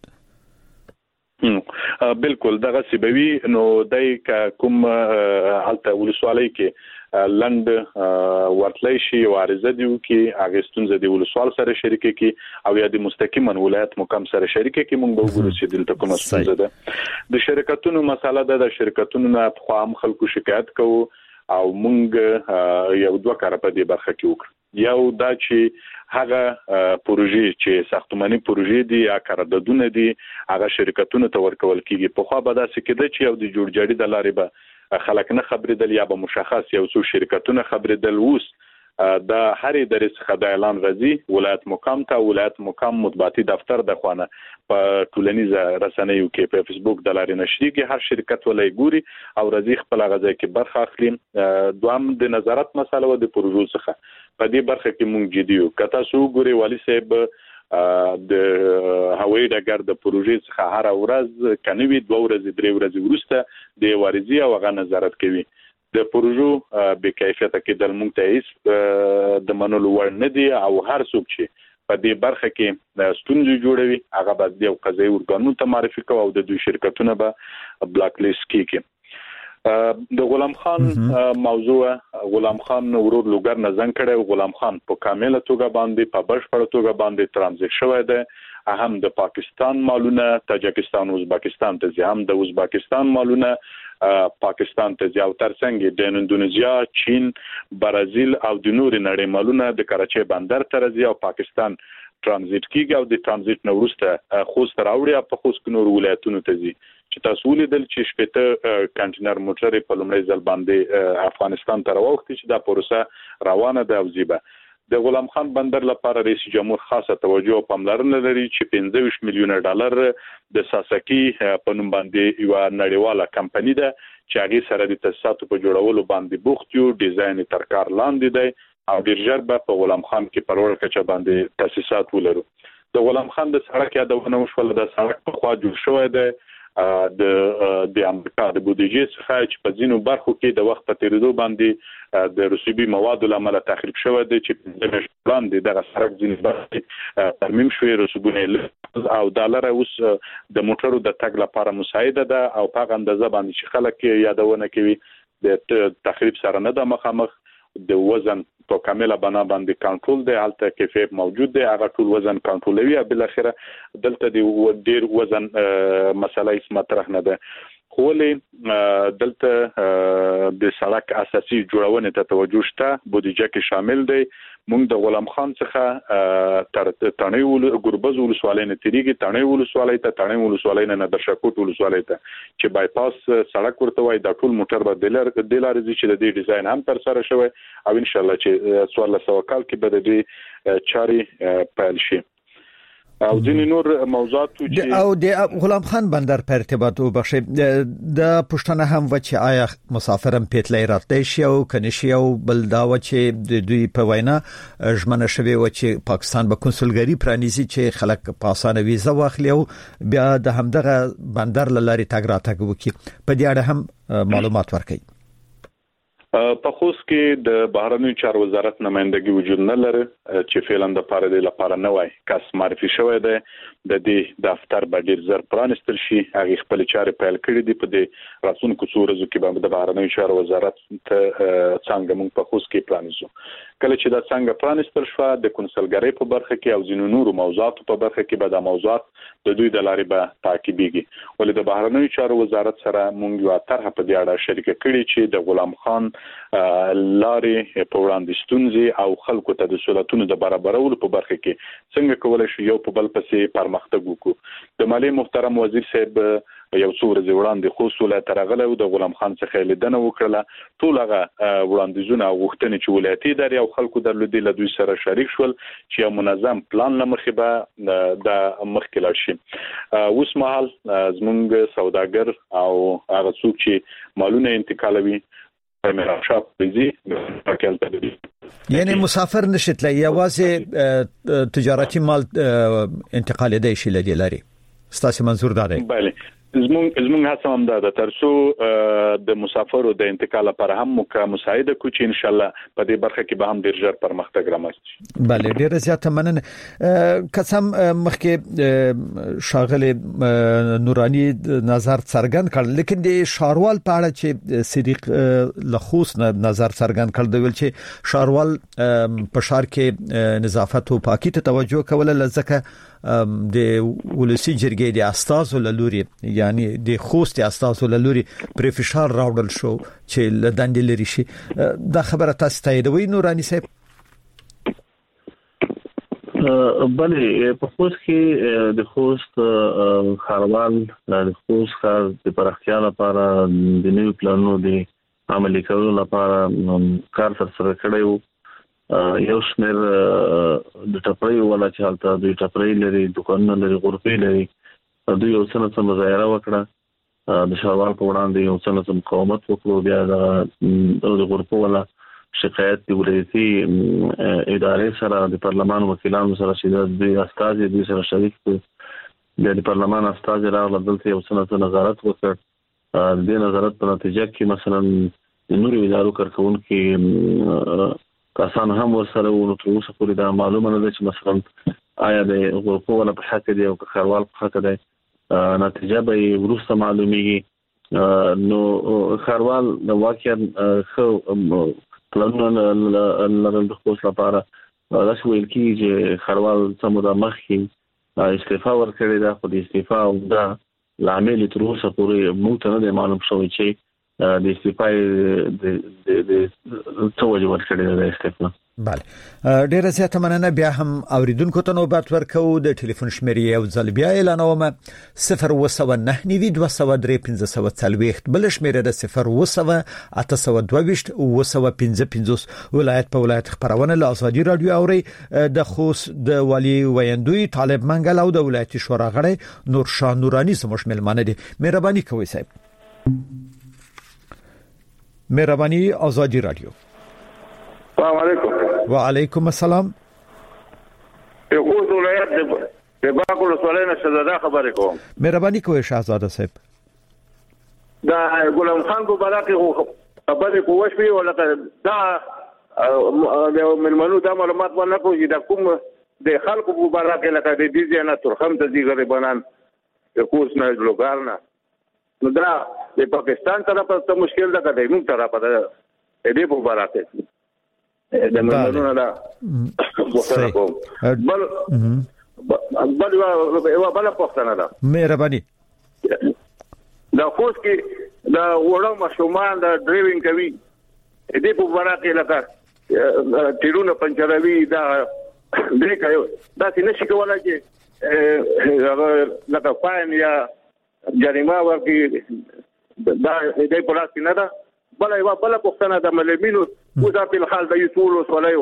Speaker 7: بالکل دغه سیبوي نو دای کوم حالت ولسوالی کې لند ورتلای شي او عارضه دیو کې اغستونزه دی ولسوال سره شریک کې او یا د مستقیما ولایت مقام سره شریک کې مونږ به وګورو چې دلته کومه ستونزه ده د شرکتونو مسله ده د شرکتونو نه په عام خلکو شکایت کوو او مونږ یو دوه کار په دې برخه کې وکړو یو دا چې هغه پروژې چې ساختماني پروژې دي یا قراردادونه دي هغه شرکتونو ته ورکول کیږي په خو به داسې کېده چې یو د جوړجاړي د لارې به خلک نه خبرېدل یا به مشخص یو څو شرکتونه خبرېدل اوس د هرې درې څخه د اعلان غزي ولایت مقام ته ولایت مقام مطبوعاتي دفتر د خوانه په ټولنیزه رسنیو کې په فیسبوک د لارې نشریږي هر شرکت ولای ګوري او رضی خپل غځي کې برخه اخلي دوام د نظارت مسله و د پروژو څخه په دې برخه کې مونږ جديو کته سو ګوري والی صاحب د هوایي ډګر د پروژې څخه هر ورځ کنوي 2 ورځې 3 ورځې وروسته د وارزي او غا نظارت کوي د پروژو به کیفیت کې د مونږ د منلو وړ نه دي او هر څوک چې په دې برخه کې د ستونزې جوړوي هغه به د قضایي ورګانونو ته معرفي کوي او د دوی شرکتونه به بلاک لیست کیږي د غلام خان موضوع غلام خان ورور لوګر نه زنګ کړي غلام خان په کامله توګه باندې په بشپړ توګه باندې ترانزیت شوی دی هم د پاکستان مالونه تاجکستان او ازبکستان ته ځي، هم د ازبکستان مالونه پاکستان ته ځي او ترڅنګ د اندونیزیا، چین، برازیل او د نور نړۍ مالونه د کراچۍ بندر ته راځي او پاکستان ترانزیت کیږي او د ترانزیت نو وروسته خوست راوړي په خوست نور ولایتونو ته ځي. چې تاسو ولیدل چې شپته کنټینر موټر په لومړي ځل باندې افغانستان ته راوخته چې دا پروسه روانه ده او زیبه. د غلام خان بندر لپاره رئیس جمهور خاصه توجه او پاملرنه لري چې 25 میلیون ډالر د ساسکی په نوم باندې یو نړیواله کمپنی ده چې هغه سره د تاسیساتو په جوړولو باندې بوخت یو ډیزاین تر کار لاندې دی او ډیر ژر به په غلام خان کې پرور کچه باندې تاسیسات ولرو. د غلام خان د سړک یادونه وشول، د سړک په خوا جوړ شوی دی د امریکا د بودیجې څخه چې په ځینو برخو کې د وخت په تیریدو باندې د رسوبي موادو لامل تخریب شوی دی چې د مشکلان دغه سړک ځینې برخې ترمیم شوی، رسوبونه او ډالر اوس د موټرو د تګ لپاره مساعده ده او په اندازه باندې چې خلک یادونه کوي د تخریب سره نه د مخامخ د وزن په کامله بنا باندې کنټرول دی، هلته کیفیت موجود دی، هغه ټول وزن کنټرولوي. بل اخره دلته د ډیر وزن مسله هیڅ مطرح نه ده. خو له دلته د سړک اساسي جوړونې ته توجه شته، بودیجه کې شامل دی. موږ د غلام خان څخه تر تڼۍ ګربز ولسوالۍ نه تیریږي، تڼۍ ولسوالۍ ته، تڼۍ ولسوالۍ نه درشکوټ ولسوالۍ ته چې بایپاس سړک ورته وای، د ټول موټر به د لارې چې د دې ډیزاین هم تر سره شوی او ان شاء الله چې 1400 کال کې به د دې چاري پیل شي. او ځینې نور موضوعات چې
Speaker 5: او د غلام خان بندر په ارتباط وبخښي د پښتنه هم و چې آیا مسافرم پیتلې راتلی شي او کني شي او بل دا و چې د دوی په وینا ژمنه شوی و چې پاکستان به کنسولګری پرانیزي چې خلک په اسانه ویزه واخلي او بیا د همدغه بندر لاري تګ راتګ وکړي. په دې اړه هم معلومات ورکړي.
Speaker 7: په خوست کې د بهرنیو چارو وزارت نمائندګي وجود نه لري چې فعلا د لپاره نه وای کس معرفي شوی دی. د دې دفتر به ډیر زر پرانستل شي، هغه خپل چارې پیل کړې دي. په دې راتلونکو څو ورځو کې به د بهرنیو چارو وزارت ته څنګه موږ په خوست کې پرانیزو. کله چې دا څنګه پرانستل شو د کنسولګری په برخه کې او ځینو نورو موضوعاتو په برخه کې به د موضوعات د دوی د لارې به تعقیبېږي. ولې د بهرنیو چارو وزارت سره موږ یو طرح په دې اړه شریک کړی چې د غلام خان لارې په وړاندې ستونزې او خلکو ته د سہولتونو د برابرولو په برخه کې څنګه کولای شو یو په بل پسې پرمختګ وکړو. د مالیې محترم وزیر صاحب یو څو ورځې وړاندې خوست ولایت راغلی او د غلام خان څخه لیدنه وکړه. ټول هغه وړاندیزونه او غوښتنې چې ولایتي ادارې او خلکو درلودي له دوی سره شریک شول چې یو منظم پلان لمخې به د مخکې لاړ شي. اوس مهال زموږ سوداګر او هغه څوک چې مالونه انتقالوي
Speaker 5: یعنی مسافر نشتله یوازې تجارتي مال انتقال دی شي لدی لري. ستاسو منظور دا دی؟
Speaker 7: بله، زموږ هڅه هم ده ترڅو د مسافرو د انتقال لپاره هم مساعده کو چې ان شاء الله په دې برخه کې به هم ډیر ژر پرمختګ رامنځته شي.
Speaker 5: بله، ډیر زیاته مننه. قسم مخکې شاغله نورانی نظر څرګند کړ، لیکن د شاروال په اړه چې صدیق لخوس نظر څرګند کړ، د ویل چې شاروال په شهر کې نظافت او پاکي ته توجه کوله، لزکه د ولسی جرګې د استازو لوري یعنی د خوست استازو لوري پر فشار راوړل شو چې لدندې لري شي. دا خبره تاسو تاییدوي نورانی صاحب؟
Speaker 8: بله، په خوست کې د خوست خاروال د خوست ښار د پراختیا لپاره د نوي پلانونو د عملي کولو لپاره کار سره کړی وو. یو شمیر د ټپړې ولا چې حالت دوی ټپړې لري، دکانونه لري، غرفې لري. دوی یو څه مظاهره وکړه د شاروال په وړاندې، یو څه مقاومت وکړو. بیا د غرفو ولا شکایت د ولایتي ادارې سره د پارلمان وکیلانو سره چې د استازي دوی سره شریک دي. د پارلمان استازي راغله دلته یو څه نظارت وکړ. د دې نظارت په نتیجه کې مثلا د نورو ادارو کارکونکو کسان هم ورسره ورو تر اوسه پورې دا معلومه نه ده چې مثلا آیا د غرفو ولا په حق دی او خاروال په حق دی. نتیجه به ورسته معلومیږي. نو خاروال د واقعا خو پلانونه لرل د خوست لپاره دا شویل کی چې خاروال سمو د مخکې استعفا ورکړی دا خو د استعفا او دا لامل تر اوسه پورې موږ ته نه معلوم شوی چې د استعفا د توجه ورکړی دا استعفا.
Speaker 5: بله ډیره زیاته مننه. بیا هم اوریدونکو ته نوبت ورکو. د ټلیفون شمیرې یو ځل بیا اعلانوم 029923540 بل شمیره د 01822 ولایت په ولایت خبرونه له ازادي رادیو اوري. د خوست د والی ویندوی طالب منګل او د ولایت شورا غړی نورشاه نورانی زموږ ملمانه دي. مهرباني کوئ صاحب. مهرباني ازادي رادیو.
Speaker 11: السلام علیکم.
Speaker 5: وعلیکم السلام.
Speaker 11: یو خوست ولایت د باکو رسولای نه شزاده خبرې کوم.
Speaker 5: مهرباني کوئ شاهزاده صاحب.
Speaker 11: دا غلام خان کو بلاکه خبرې کوښ وی ولکه دا ملمنو دا معلومات ونه کوي دا کوم د خلکو په بلاکه لکه د دې نه ترخم ته دي غریبانان د کوس نه لوګارنه نو دا د پاکستان طرف ته مشکل ده کده موږ طرف ته دې په بلاکه د ملمنو نه وسره کوم بل پښتنه ده. مهرباني دا خوست کې دا وړو مشومان دا ډرایوینګ کوي دې په ورکه لکه تیرونه پنچروي دا دې کوي دا څه نشي کولای چې لکه فاین یا جریمه ورکړي دا دې په لاس نه ده. بل پښتنه د ملمینو ودا په حال د یوټول وسولایو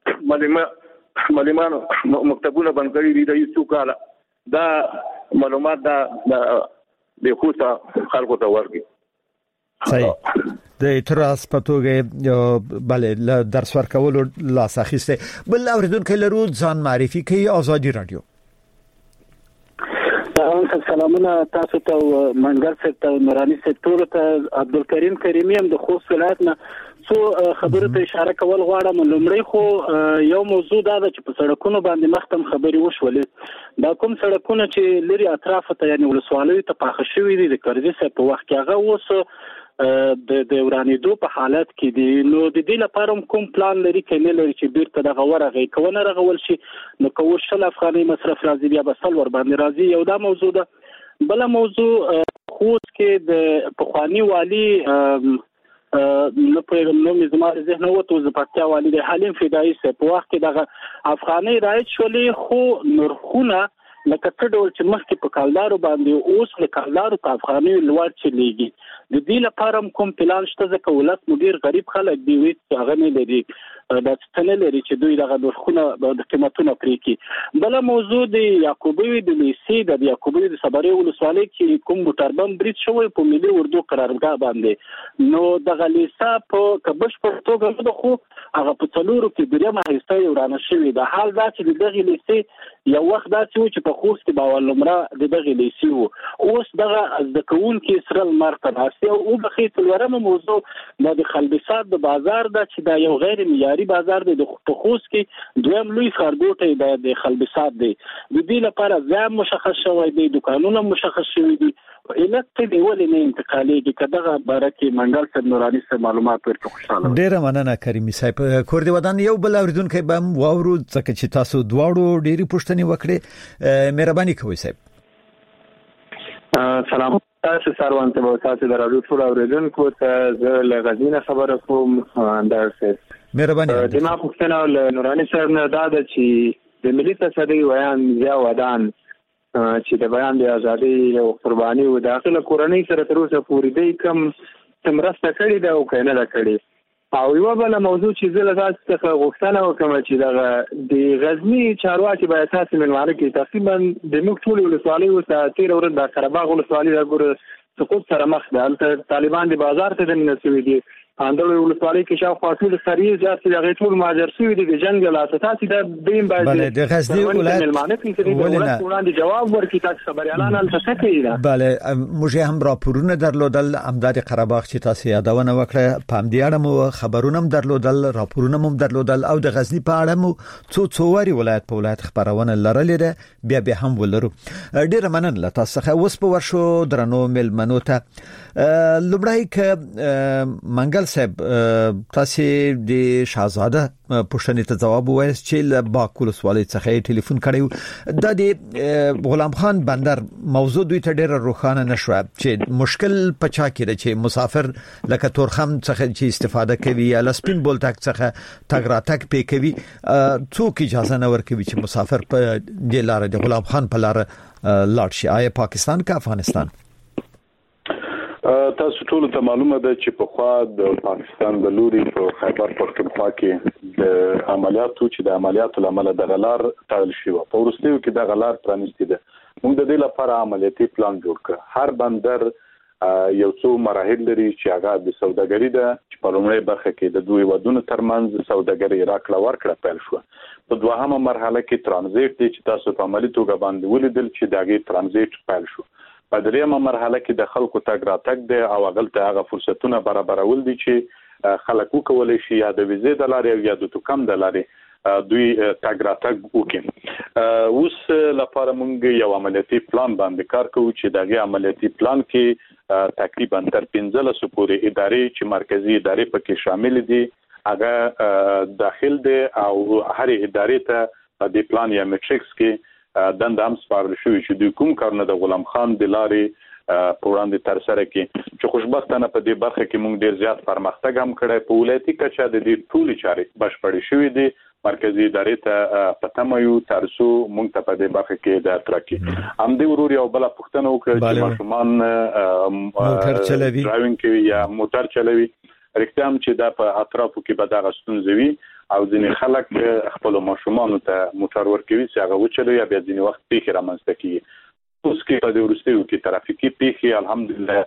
Speaker 11: ملمانو مکتبونه بند کړی دي د یوټو کاله دا معلومات دا د خوسته خلکو ته ورګي.
Speaker 5: صحیح. د اعتراض پتوګه بله درس ورکولو لاس اخیسته. بل اوریدونکو لرو ځان معرفي کوي ازادي رادیو.
Speaker 15: سلامونه تاسو ته منګل ته نورانی سکتور ته عبدالکریم کریمی هم د خوست ولایت نه سو خبرو ته اشاره کول غواړم. لومړی خو یو موضوع دا ده چې په سړکونو باندې مختم خبري وشولې. دا کوم سړکونه چې لري اطراف ته یعنی ولسوالۍ ته پاخه شوی دي د کرزي سره په وخت کې هغه اوس د ورانېدو په حالت کې دي. نو د دې لپاره کوم پلان لري کنه لري چې بیرته دغه ورغی کونه رغول شي نو کوو شل افغاني مصرف راځي بیا بسل ور باندې راځي. یو دا موضوع ده. بل موضوع خوست کې د پخوانی والی نو په نوم زما ذهن وته زپاتیا والی د حالم فدایي سه په وخت کې دغه افغاني رایت شولې خو نرخونه لکه څه ډول چې مخکې په کالدارو باندې اوس له کالدارو په افغاني لوړ چلیږي. د دې لپاره کوم پلان شته ځکه ولادت مدیر غریب خلک دی وي هغه نه لري دا څنګه لري چې دوی دغه نرخونه د قیمتونو پرې کی. بل موضوع د یعقوبوي د لیسي د یعقوبوي د صبري ولسوالۍ کې کوم موټربم بریټ شوی په ملي اردو قرارګاه باندې نو دغه لیسا په کبش په توګه د خو هغه په څلورو کې درېمه حصہ ورانه شوی. د حال دا چې دغه لیسي یو وخت دا چې په خوست کې باور لمره دغه لیسي وو اوس دغه د کون کې سره مرتبه او بخیت الورمه موضوع د خلبسات د بازار دا چې دا یو غیر معیاري بازار دی. د خوست کې دویم لوی خرګوټي د خلبسات دی. د دې لپاره ځام مشخص شوی دی دکانونه مشخص شوی دي علت دی ولې نه انتقالېږي کداغه بارکه منګل صاحب نورانی سره معلومات ورکړو. خوشاله ډیره مننه کریمي صاحب. کور دی ودان یو بل اوریدونکو به واورو ځکه چې تاسو دواړو ډیری پوښتنې وکړې. مهرباني کوئ صاحب.
Speaker 16: سلام تاسو سروان ته تاسو د راډیو ټول اوریدونکو ته زه له غزنین خبره کوم. اندرسه مهرباني. د ما پوښتنه له نورانی صاحب نه دا ده چې د ملي تصدی ویان یا ودان چې د بیان د ازادي او قرباني او داخله کورنۍ سره تر اوسه پورې د کم تمرسته کړی دا او کنه دا کړی. او یو بل موضوع چې زه له تاسو څخه غوښتنه وکم چې د غزنی چارواکي باید تاسو ملمانه کې تقریبا د موږ ټول ولسوالۍ او تیر ورځ د قرهباغ ولسوالۍ د ګور سقوط سره مخ ده. طالبان د بازار ته د نسوي دي اندل ولسوالۍ کې شاوخوا ټول سریع ځات د غیټول ماجر سوي دي د جنگ له اساس د بیم باندې
Speaker 5: د غزنی ولایت
Speaker 16: ملمانه کې وړاندې جواب ورکړي تاسو خبري اعلان البته کوي.
Speaker 5: بله موږ هم راپورونه درلودل امداد قرهباغ چې تاسو یادونه وکړه په دې اړه مو خبرونه هم درلودل راپورونه هم درلودل او د غزنی په اړه مو څو وری ولایت په ولایت خبرونه لرلې ده بیا هم ولرو. ډیره مننه تاسو څخه. اوس په ورشو درنو ملمنو ته لومړی ک منګل صاحب تاسو د شاهزاده پوښتنې ته جواب وایي چې له باکول سوالي څخه ټلیفون کړیو د غلام خان بندر موضوع دوی ته ډېر روښانه نشو چې مشکل پچا کړي چې مسافر لکه تورخم څخه چې استفاده کوي یا لسپین بولټک څخه تګ راتګ پې کوي څوک اجازه نه ورکوي چې مسافر په د لار د غلام خان په لار لاړ شي آیا پاکستان کا افغانستان
Speaker 7: تاسو ټول ته معلومه ده چې په خوا د پاکستان د لوري په خیبر پختونخوا کې د عملیاتو چې د عملیاتو لامل د غلار تړل شو په ورستیو کې د غلار پرانیستي ده موږ د دې لپاره عملیاتي پلان جوړ کړ هر بندر یو څو مراحل لري چې هغه د سوداګرۍ ده چې په لومړۍ برخه کې د دوی ودونو ترمنځ سوداګرۍ راکړه ورکړه پیل شو په دوهمه مرحله کې ترانزیت دي چې تاسو په عملی توګه باندې ولیدل چې دغه ترانزیت پیل شو په دریمه مرحله کې د خلکو تګ راتګ دی او هغه هغه فرصتونه برابرول دي چې خلکو کولای شي یا د ویزې د لارې یا د توکم د لارې دوی تګ راتګ وکړي اوس لپاره موږ یو عملیاتي پلان باندې کار کوو چې دغه عملیاتي پلان کې تقریبا تر 15 پورې ادارې چې مرکزی ادارې پکې شامل دي هغه داخل دي او هر ادارې ته په دې پلان یا میټریکس کې دنده هم سپارل شوی چې د کوم کارونه د غلام خان د لارې په وړاندې تر سره کې چې خوشبختانه په دې برخه کې موږ ډیر زیات پرمختګ هم کړی په ولایتي کچه د دې ټولې چارې بشپړې شوې دي مرکزی ادارې ته پته یو ترسو موږ ته په دې برخه کې د ترکی هم د ورور یو بل پښتنه وکړي چې ماشومان موټر چلوي ډرایوینګ کوي یا موټر چلوي رښتیا چې دا په اطرافو کې به دا ستونزې وي او ځینې خلک خپل ماشومان ته موټر ورکوي چې هغه وچلوي یا بیا ځینې وخت پیښې رامنځته کیږي اوس کې په دې ورستیو کې ترافیکي پیښې الحمدلله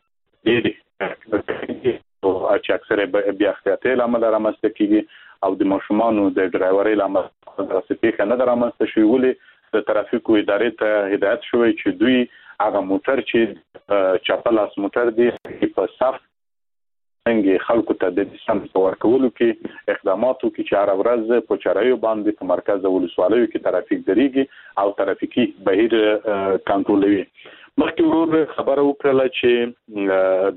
Speaker 7: ډېرې او چې اکثره بیا احتیاطي لامل رامنځته کیږي او د ماشومان د ډرایورۍ لامل درسته پیښه نه رامنځته شوی ولې د ترافیکو ادارې ته هدایت شوی چې دوی هغه موټر چې چاپلاس موټر دی په صف څنګه خلکو ته د سم ورکولو کې اقداماتو کې چې هر ورځ په چارایو باندې په مرکز ولسوالیو کې ترافیک درېږي او ترافیکي بهیر کنټرولوي مخکې ورور خبره وکړه چې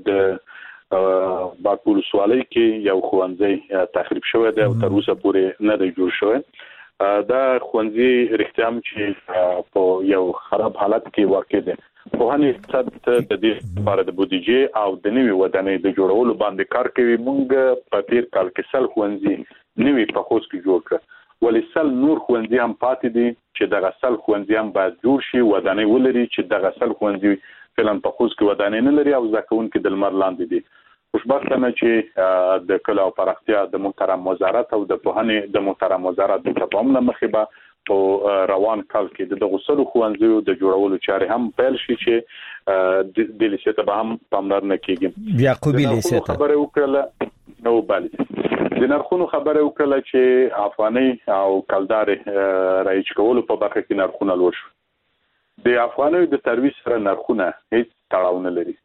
Speaker 7: د باکول سوالي کې یو خوانځي تخریب شوی دی او تر اوسه پورې نه دی جوړ شوی دا خوانځي رښتیا چې په یو خراب حالت کې واقع دی په هني صد د دې لپاره د بودیجې او د نوي ودانۍ د جوړولو باندې کار کوي موږ په تیر کال کې سل خوانځي نوي په خوست کې جوړ کړ ولې سل نور خوانځي هم پاتې دي چې د غسل خوانځي هم باید جوړ شي ودانۍ ولري چې د غسل خوانځي فلن په خوست کې ودانۍ نه لري او ځکهون کې د لمر لاندې دي خوشبختانه چې د کلا او پراختیا د محترم وزارت او د پوهنې د محترم وزارت د تفاهم مخبه په روان کال کې د غسل خوانځیو د جوړولو چارې هم پیل شي چې د لیسته به هم پاملرنه کیږي
Speaker 5: یعقوبی لیسته
Speaker 7: خبره وکړه نو بل د نرخونو خبره وکړه چې افغاني او کلدار رایج کولو په برخه کې نرخونه لوړ شو د افغاني د ترویج سره نرخونه هیڅ تړاو نه لري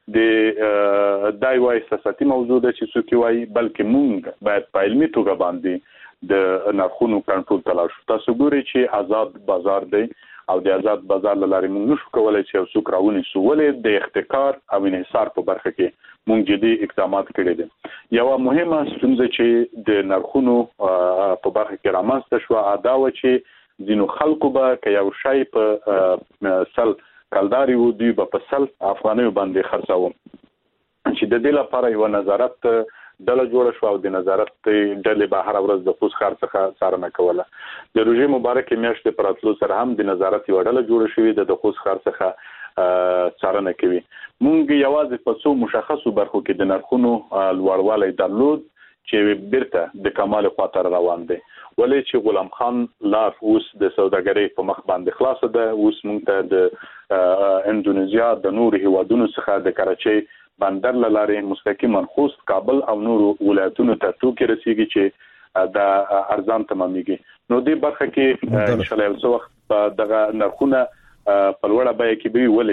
Speaker 7: د دایوي اساساتي موضوع ده چې څوک وایي بلکې موږ باید په علمي توګه باندې د نرخونو کنټرول تلاش تاسو ګورئ چې آزاد بازار دی او د آزاد بازار لارې موږ نشو کولای چې څوک راونی سو ولې د احتکار او انحصار په برخه کې موږ جدي اقدامات کړي دي یو مهمه ستونزه چې د نرخونو په برخه کې رامنځته شو ادا و چې ځینو خلکو به که یو شی په سل کلداري و دوی په سل افغاني باندې خرڅاو چې د دې لپاره یو نظارت دله جوړ شو او د نظارت ډلې به هر ورځ د خوست ښار څخه څارنه کوله د روزي مبارک میاشتې پراتلو سره هم د نظارت یو ډله جوړ شوې د خوست ښار څخه څارنه کوي مونږ یوازې په څو مشخصو برخو کې د نرخونو لوړوالی درلود چې بیرته د کمال خاطر روان دي ولې چې غلام خان لار اوس د سوداګرۍ په مخ باندې خلاص ده اوس مونږ ته د اندونیزیا د نور هیوادونو څخه د کراچۍ بندر لارې مستقیما خوست کابل او نور ولایتونو ته توکي رسیږي چې د ارزان تمامېږي نو دې برخه کې ان شاء الله یو څو وخت دغه نرخونه په لوړه بیه کې به ولې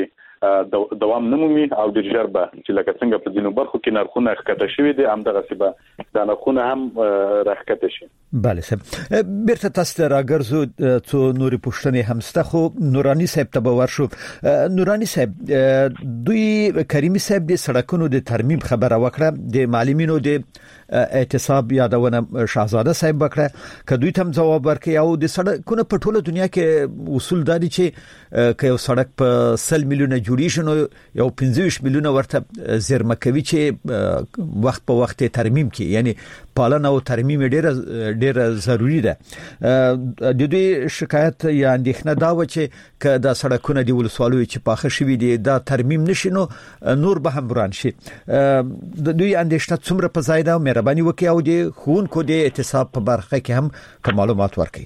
Speaker 7: دوام نمومي او د جربه چې لکه څنګه په دینو برخو کې نرخونه ښکته شوي دي همدغه سبا د نرخونه هم راښکته شي.
Speaker 5: بله صاحب بیرته تاسو ته راګرځو څو نورې پوښتنې هم سته خو نورانی صاحب ته به ورشو. نورانی صاحب دوی کریمي صاحب د سړکونو د ترمیم خبره وکړه د معلمینو د اعتصاب یادونه شاهزاده صاحب وکړه که دوی تم جواب ورکړي او د سړکونو په ټوله دنیا کې اصول دادي چې که یو سړک په 100 میلیونه جوړیږي نو یو 25 میلیونه ورته زیرمه کوي چې وخت په وخت ترمیم کی یعنی پالنه او ترمیم ډیره ضروری ده. د دوی شکایت یا اندېښنه دا و چې که دا سړکونه دی ولسوالۍ چې پاخه شوي دي دا ترمیم نشي نو نور به هم وران شي. د دوی اندېښنه څومره په ځای ده او مهرباني وکړي او د ښوونکو د اعتصاب په برخه کې هم معلومات ورکړي.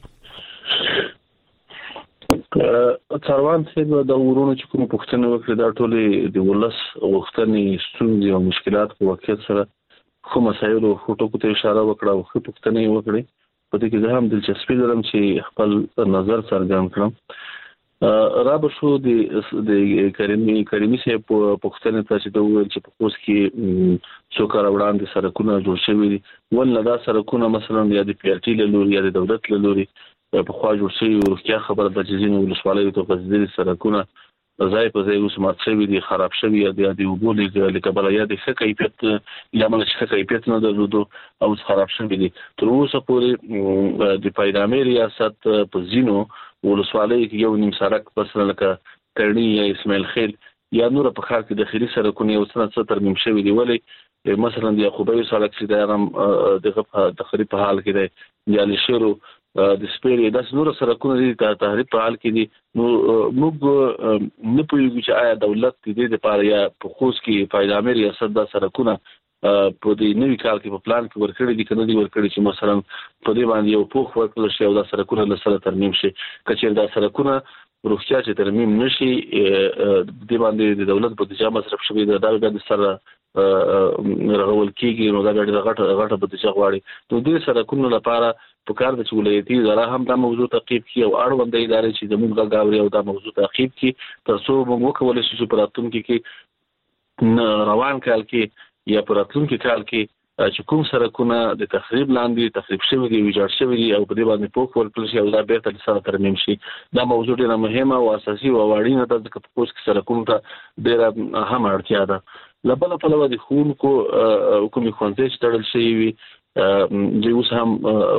Speaker 8: څاروان څنګه د ورونو چې کوم پوښتنه وکړه دا ټولې د ولس غوښتنې ستونزې او مشکلات په واقعیت سره خو مسایل او ټکو ته اشاره وکړه او خو پوښتنې وکړي. په دې کې زه هم دلچسپي لرم چې خپل نظر څرګند کړم. را به شو د کریمي صاحب پوښتنه ته چې د ویل چې په کوس کې څو کار وړاندې سرکونه جوړ شوي دي ولنه دا سرکونه مثلا یا د پی ار ټي له لوري یا د دولت له لوري په خوا جوړ شوي ورکیا خبره د جزینو ولسوالۍ ته قصدي سرکونه ځای په ځای اوس مات شوي دي خراب شوي دي د وبو لکه بل یا د ښه کیفیت یا مل ښه کیفیت نه درلودو او خراب شوي دي. تر اوسه پورې د پیدامې ریاست په زینو ولسوالۍ کې یو نیم سړک مثلا لکه ترنی یا اسماعیل خیل یا نور په خار کې د خيري سرکونه یو څه ترمیم شوي دي ولی مثلا د یعقوبی سړک چې د هم د تخریب په حال کې دی یا لشيرو د سپیری داس نور سرکونه دي تحریف په حال کې دي. نو موږ نه پوهیږو چې آیا دولت دې لپاره یا په خوځ کې پیدامې ریاست دا سرکونه په دې نوې کال کې په پلان کې ورکړي دي کنه دي ورکړي چې مثلا په دې باندې یو پوښ ورکړل شي او دا سرکونه له سره ترمیم شي. کچېر دا سرکونه روغتیا چې ترمیم نشي دې باندې د دولت په ځای مصرف شوی دا د سره رغول کېږي نو دا غټه بودیجه غواړي. نو دې سرکونو لپاره په کار د ولایتي اداره هم دا موضوع تعقیب کړي او اړوند ادارې چې زموږ غاوري او دا موضوع تعقیب کړي تر څو موږ وکولای شو چې پراتونکو کې روان کال کې یا پراتونکو کال کې چې کوم سرکونه د تخریب لاندې تخریب شوی دي ویجاړ شوی دي او په دې باندې پوک ورکړل شي او دا بیرته سره ترمیم شي. دا موضوع ډیره مهمه او اساسي او اړینه ده چې په کوم سرکونو ته ډیره هم اړتیا ده. لبل په لور د خونکو کومي خونځې چې تړل شي وي د اوس هم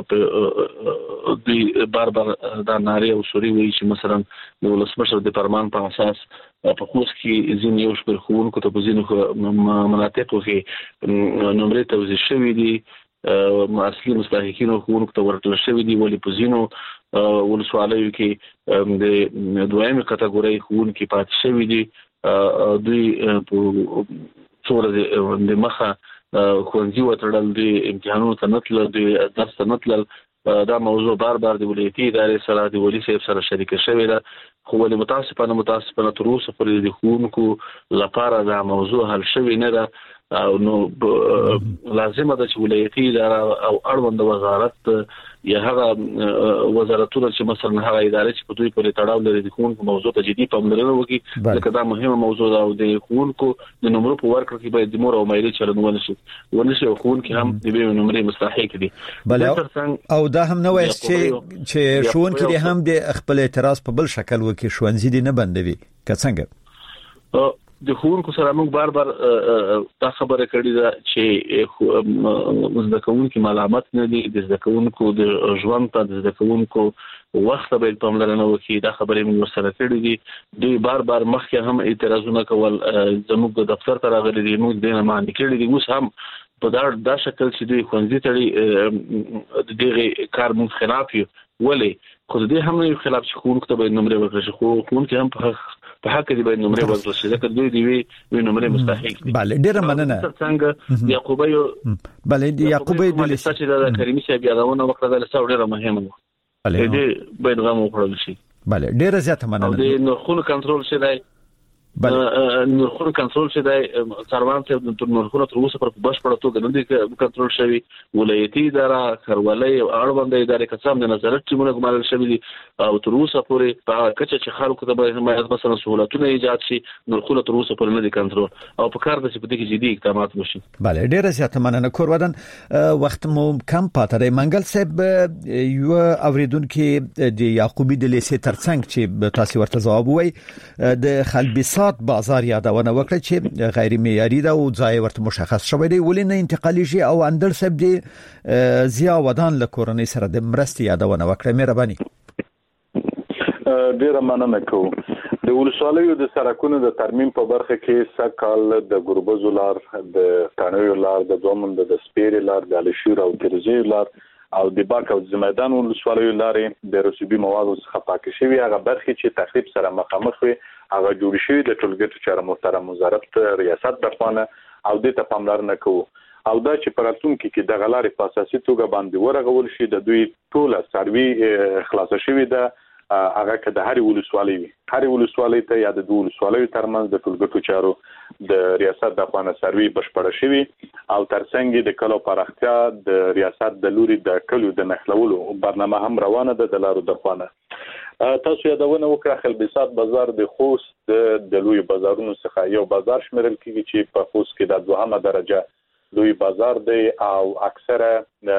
Speaker 8: د بار دا ناری او سوري وي چې مثلا د ولسمشر د فرمان په اساس په خوست کې ځین یو شپږ خونکو ته په ځینو مناطقو کې نمرې توزیع شوي دي اصلي مستحقینو خونکو ته ورکړل شوي دي ولی په ځینو ولسوالیو کې د دویمه کټګوري خونکو پاتې شوي دي. دوی څوره د مخه خوندي وتړل دي امتحانونو ته نتل دي درس ته نتل دا موضوع بار د ولایتي ادارې سره د ولي صاحب سره شریک شوی ده خو ولې متاسفانه تر اوسه پورې د خونکو لپاره دا موضوع حل شوی نه ده. نو لازم ده چې ولایتي اداره او اړوند وزارت یا هغه وزارتونه چې مثلا هغه ادارې چې په دوی پورې تړاو لري د خونکو موضوع ته جدي پاملرنه وکړي لکه دا مهمه موضوع ده او د خونکو د نمبر په ورکړه کې باید د مور او مایلې چلند ونشي او خونکو هم د به نمبر مستحق دي.
Speaker 5: او دا هم نه وایي چې شونکو دي هم د خپل اعتراض په بل شکل وکړي شونځي دي نه بندوي که څنګه
Speaker 8: د خونکو سره موږ بار دا خبره کړې ده چې زدهکوونکو ملامت نه دي د زدهکوونکو د ژوند ته د زدهکوونکو وخت به پاملرنه وکړي دا خبره موږ سره کړې دي. دوی بار مخکې هم اعتراضونه کول زموږ دفتر ته راغلي دي موږ دینه معنی کړې دي اوس هم په دا شکل چې دوی خوندې تړي دغه کار موږ خلاف یو ولی خو دې هم نه خلاف چې خونکو ته به نمبر ورکړي خو خونکو هم په حق دي باید نمبر ورکړل شي ځکه دوی دی وی نمبر مستحق دي.
Speaker 5: بله ډیره مننه.
Speaker 8: څنګه یعقوبی
Speaker 5: بله یعقوبی د
Speaker 8: لسته چې د کریمي صاحب یادونه وکړه د لسته ډیره مهمه ده. بله دې باید غو وکړل شي.
Speaker 5: بله ډیره زیاته مننه.
Speaker 8: د نرخونو کنټرول شي دی نرخونه کنټرول شي د څاروان ته د نرخونه تر اوسه پر بشپړه توګه نه دي کنټرول شوی. ولایتي اداره خرولې او اړوند ادارې قسم د نظارت ټیمونه ګمارل شوی دي او تر اوسه پورې په کچه چې خلکو ته به مثلا سہولتونه ایجاد شي نرخونه تر اوسه پورې نه دي کنټرول او په کار د سپدې کې جدي اقدامات وشي.
Speaker 5: بله ډیره زیاته مننه کور ودان وخت مو کم پاتې دی. منګل صاحب یو اوریدونکو د یعقوبی د لیسې ترڅنګ چې تاسو ورته ځواب وای د خلبسات بازار یادونه وکړه چې غیر معیاري ده او ځای ورته مشخص شوی دی ولې نه انتقالي شي او اندر سب دی زیا ودان له کورنۍ سره د مرستې یادونه وکړه. مهرباني.
Speaker 7: ډیره مننه کوم. د ولسوالیو د سرکونو د ترمیم په برخه کې سکال د ګربز لار د تانوي لار د دومند د سپیری لار د الشور او ترزی لار او د باک او زمیدان ولسوالیو لارې د رسوبي موادو څخه پاک شوی هغه برخه چې تخریب سره مخامخ وي هغه جوړ شوی د ټولګټو چاره محترم وزارت ریاست د خوانه او د تپاملرنه کوو او دا چې پراتونکو کې د غلارې په اساسي توګه باندې ورغول شي د دوی ټوله سروي خلاص شوی ده هغه که د هر ولسوالۍ وي هر ولسوالۍ ته یا د دوه ولسوالیو ترمنځ د ټولګټو چارو د ریاست د خوانه سروي بشپړ شوی او ترڅنګ د کلو پراختیا د ریاست د لوري د کلو د نخلولو برنامه هم روانه ده د لارو د خوانه. تاسو یادونه وکړه خلبسات بازار د خوست د لوی بازارونو څخه یو بازار شمیرل کیږي چې په خوست کې د دوهمه درجه لوی بازار دی او اکثره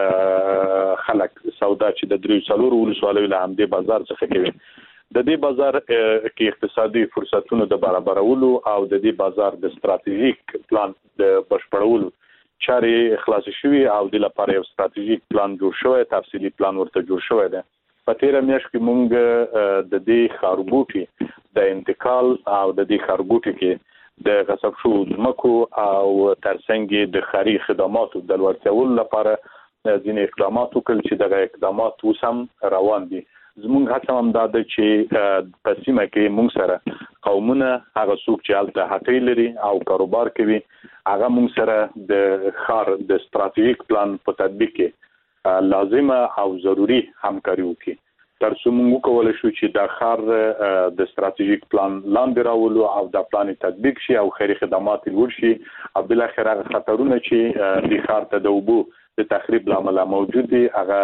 Speaker 7: خلک سودا چې د دریو څلور ولسوالیو له همدې بازار څخه کوي. د دې بازار کې اقتصادي فرصتونو د برابرولو او د دې بازار د ستراتیژیک پلان د بشپړولو چارې خلاص شوي او د لپاره یو ستراتیژیک پلان جوړ شوی تفصیلی پلان ورته جوړ شوی دی. په تیر میاشت کې مونږ د دې خارګوټي د انتقال او د دې خارګوټي کې د غصب شو ځمکو او ترڅنګ د خاري خدماتو د لوړتولو لپاره ځینې اقدامات وکړل چې دغه اقدامات وسم روان دي. زموږ هڅه هم دا ده چې په سیمه کې مونږ سره قومونه هغه څوک چې هلته هټۍ لري او کاروبار کوي هغه مونږ سره د خار د ستراتیژیک پلان په تطبیق کې لازمه او ضروری همکاري وکړي تر څو موږ کولای شو چې د خار د ستراتیژیک پلان لاندې راولو او د پلان تطبیق شي او خیري خدمات لوړ شي او بل اخر هغه خطرونه چې د خار ته د وبو د تخریب لامل موجود دي هغه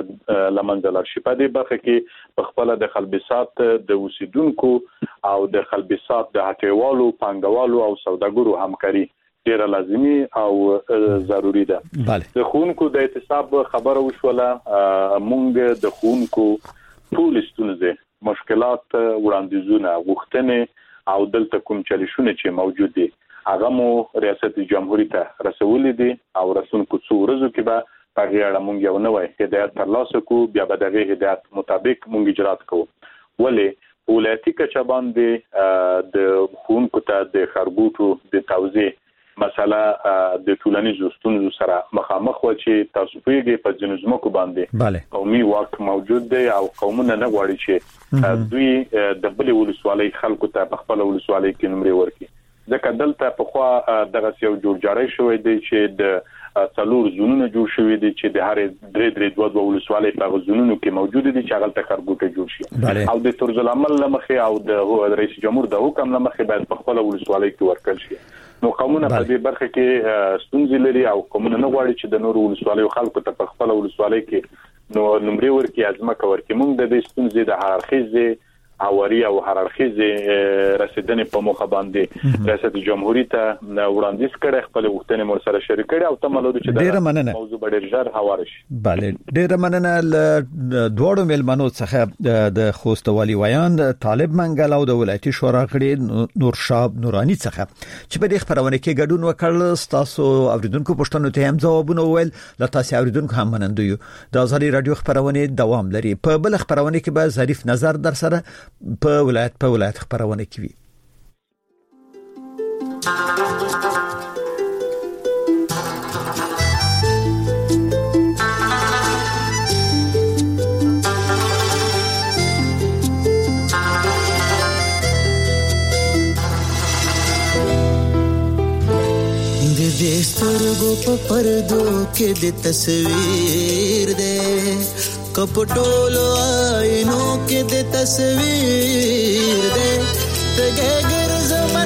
Speaker 7: لمنځل شي. په دې برخه کې په خپل د خلبسات د اوسیدونکو او د خلبسات د هټیوالو پنګوالو او سوداګرو همکاري ډیره لازمي او ضروری ده. د خونکو د اعتصاب خبره وشوله مونږ د خونکو ټول ستونزې مشکلات وړاندیزونه غوښتنې او دلته کوم چالشونه چې موجود دي هغه مو ریاست جمهوریت ته رسولې دي او رسونکو څو ورځو کې به په اړه مونږ یو نوې هدایت ترلاسه کوو بیا به دغه هدایت مطابق مونږ اجرات کوو. ولې ولایتي کچه باندې د خونکو ته د خرګوټو د توزیع مسله د ټولنیزو ستونزو سره مخامخ و چې تاسو په جنوزمکو باندې قومي واک موجود دی او قومونه نه غواړي چې دوی د بل ولسوالۍ خلکو ته په خپل ولسوالۍ کې نمرې ورکړي. ځکه دلته په خوا دغه یو جوړجاړی شوی دی چې د څلور زونونه جوړ شوی دي چې د هر درې دوه ولسوالۍ په زونونو کې موجود دي چې هغه ته خرګوټه جوړ شي او د طرز العمل لمخې او د رئیس جمهور د حکم لمخې باید په خپل ولسوالۍ کې ورکړل شي. نو قومونه په دې برخه کې ستونزې لري او قومونه نه غواړي چې د نور ولسوالیو خلکو ته په خپل ولسوالۍ کې نو نمرې ورکړي ازمکه ورکړي. موږ د دې ستونزې د هررخیزه اواري او هررخیزه رسیدنې په مخه باندې ریاست جمهوریت ته وړاندیز کړي خپل وختونه مر سره شریک کړي او تملود چې دا موضوع ډېر ژر هوار شي.
Speaker 5: bale ډېر مننه دوړو ملمنو څخه د خوست والی ویان طالب منګل او د ولایتي شورا غړي نورشاب نورانی څخه چې په دې خبرونه کې ګډون وکړل. تاسو اوریدونکو پښتنو ته هم ځوابونه وویل ل تاسو اوریدونکو هم منندو یو د ازادي رادیو خبرونه دوام لري. په بل خبرونه کې به ظریف نظر در سره په ولایت خبرونه کوي.
Speaker 17: د سترګو په پردو کې د تصویر دې کپټولو آینو کې د تصویر دې تګ ګرځم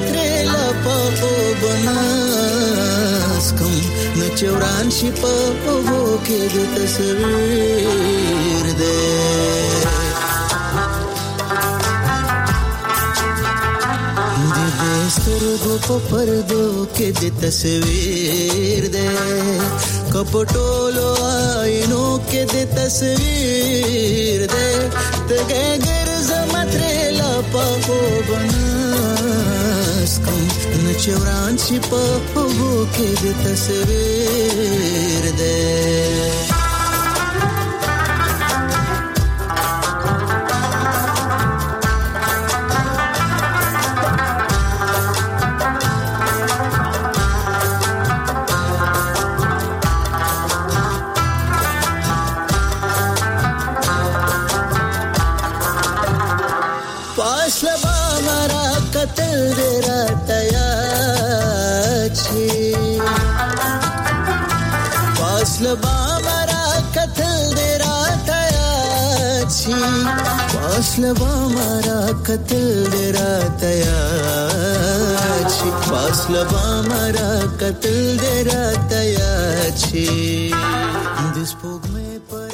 Speaker 17: په بناس کوم نو چوران شي په وو کې د تصویر دې سترګو په پردو کې د تصویر دې کپټولو آینو کې د تصویر دې تګه ګرځم تر لا په بناس کوم نچوران شي په وو کې د تصویر دې فاصله مارا قتل درا تیار شي فاصله مارا قتل درا تیار شي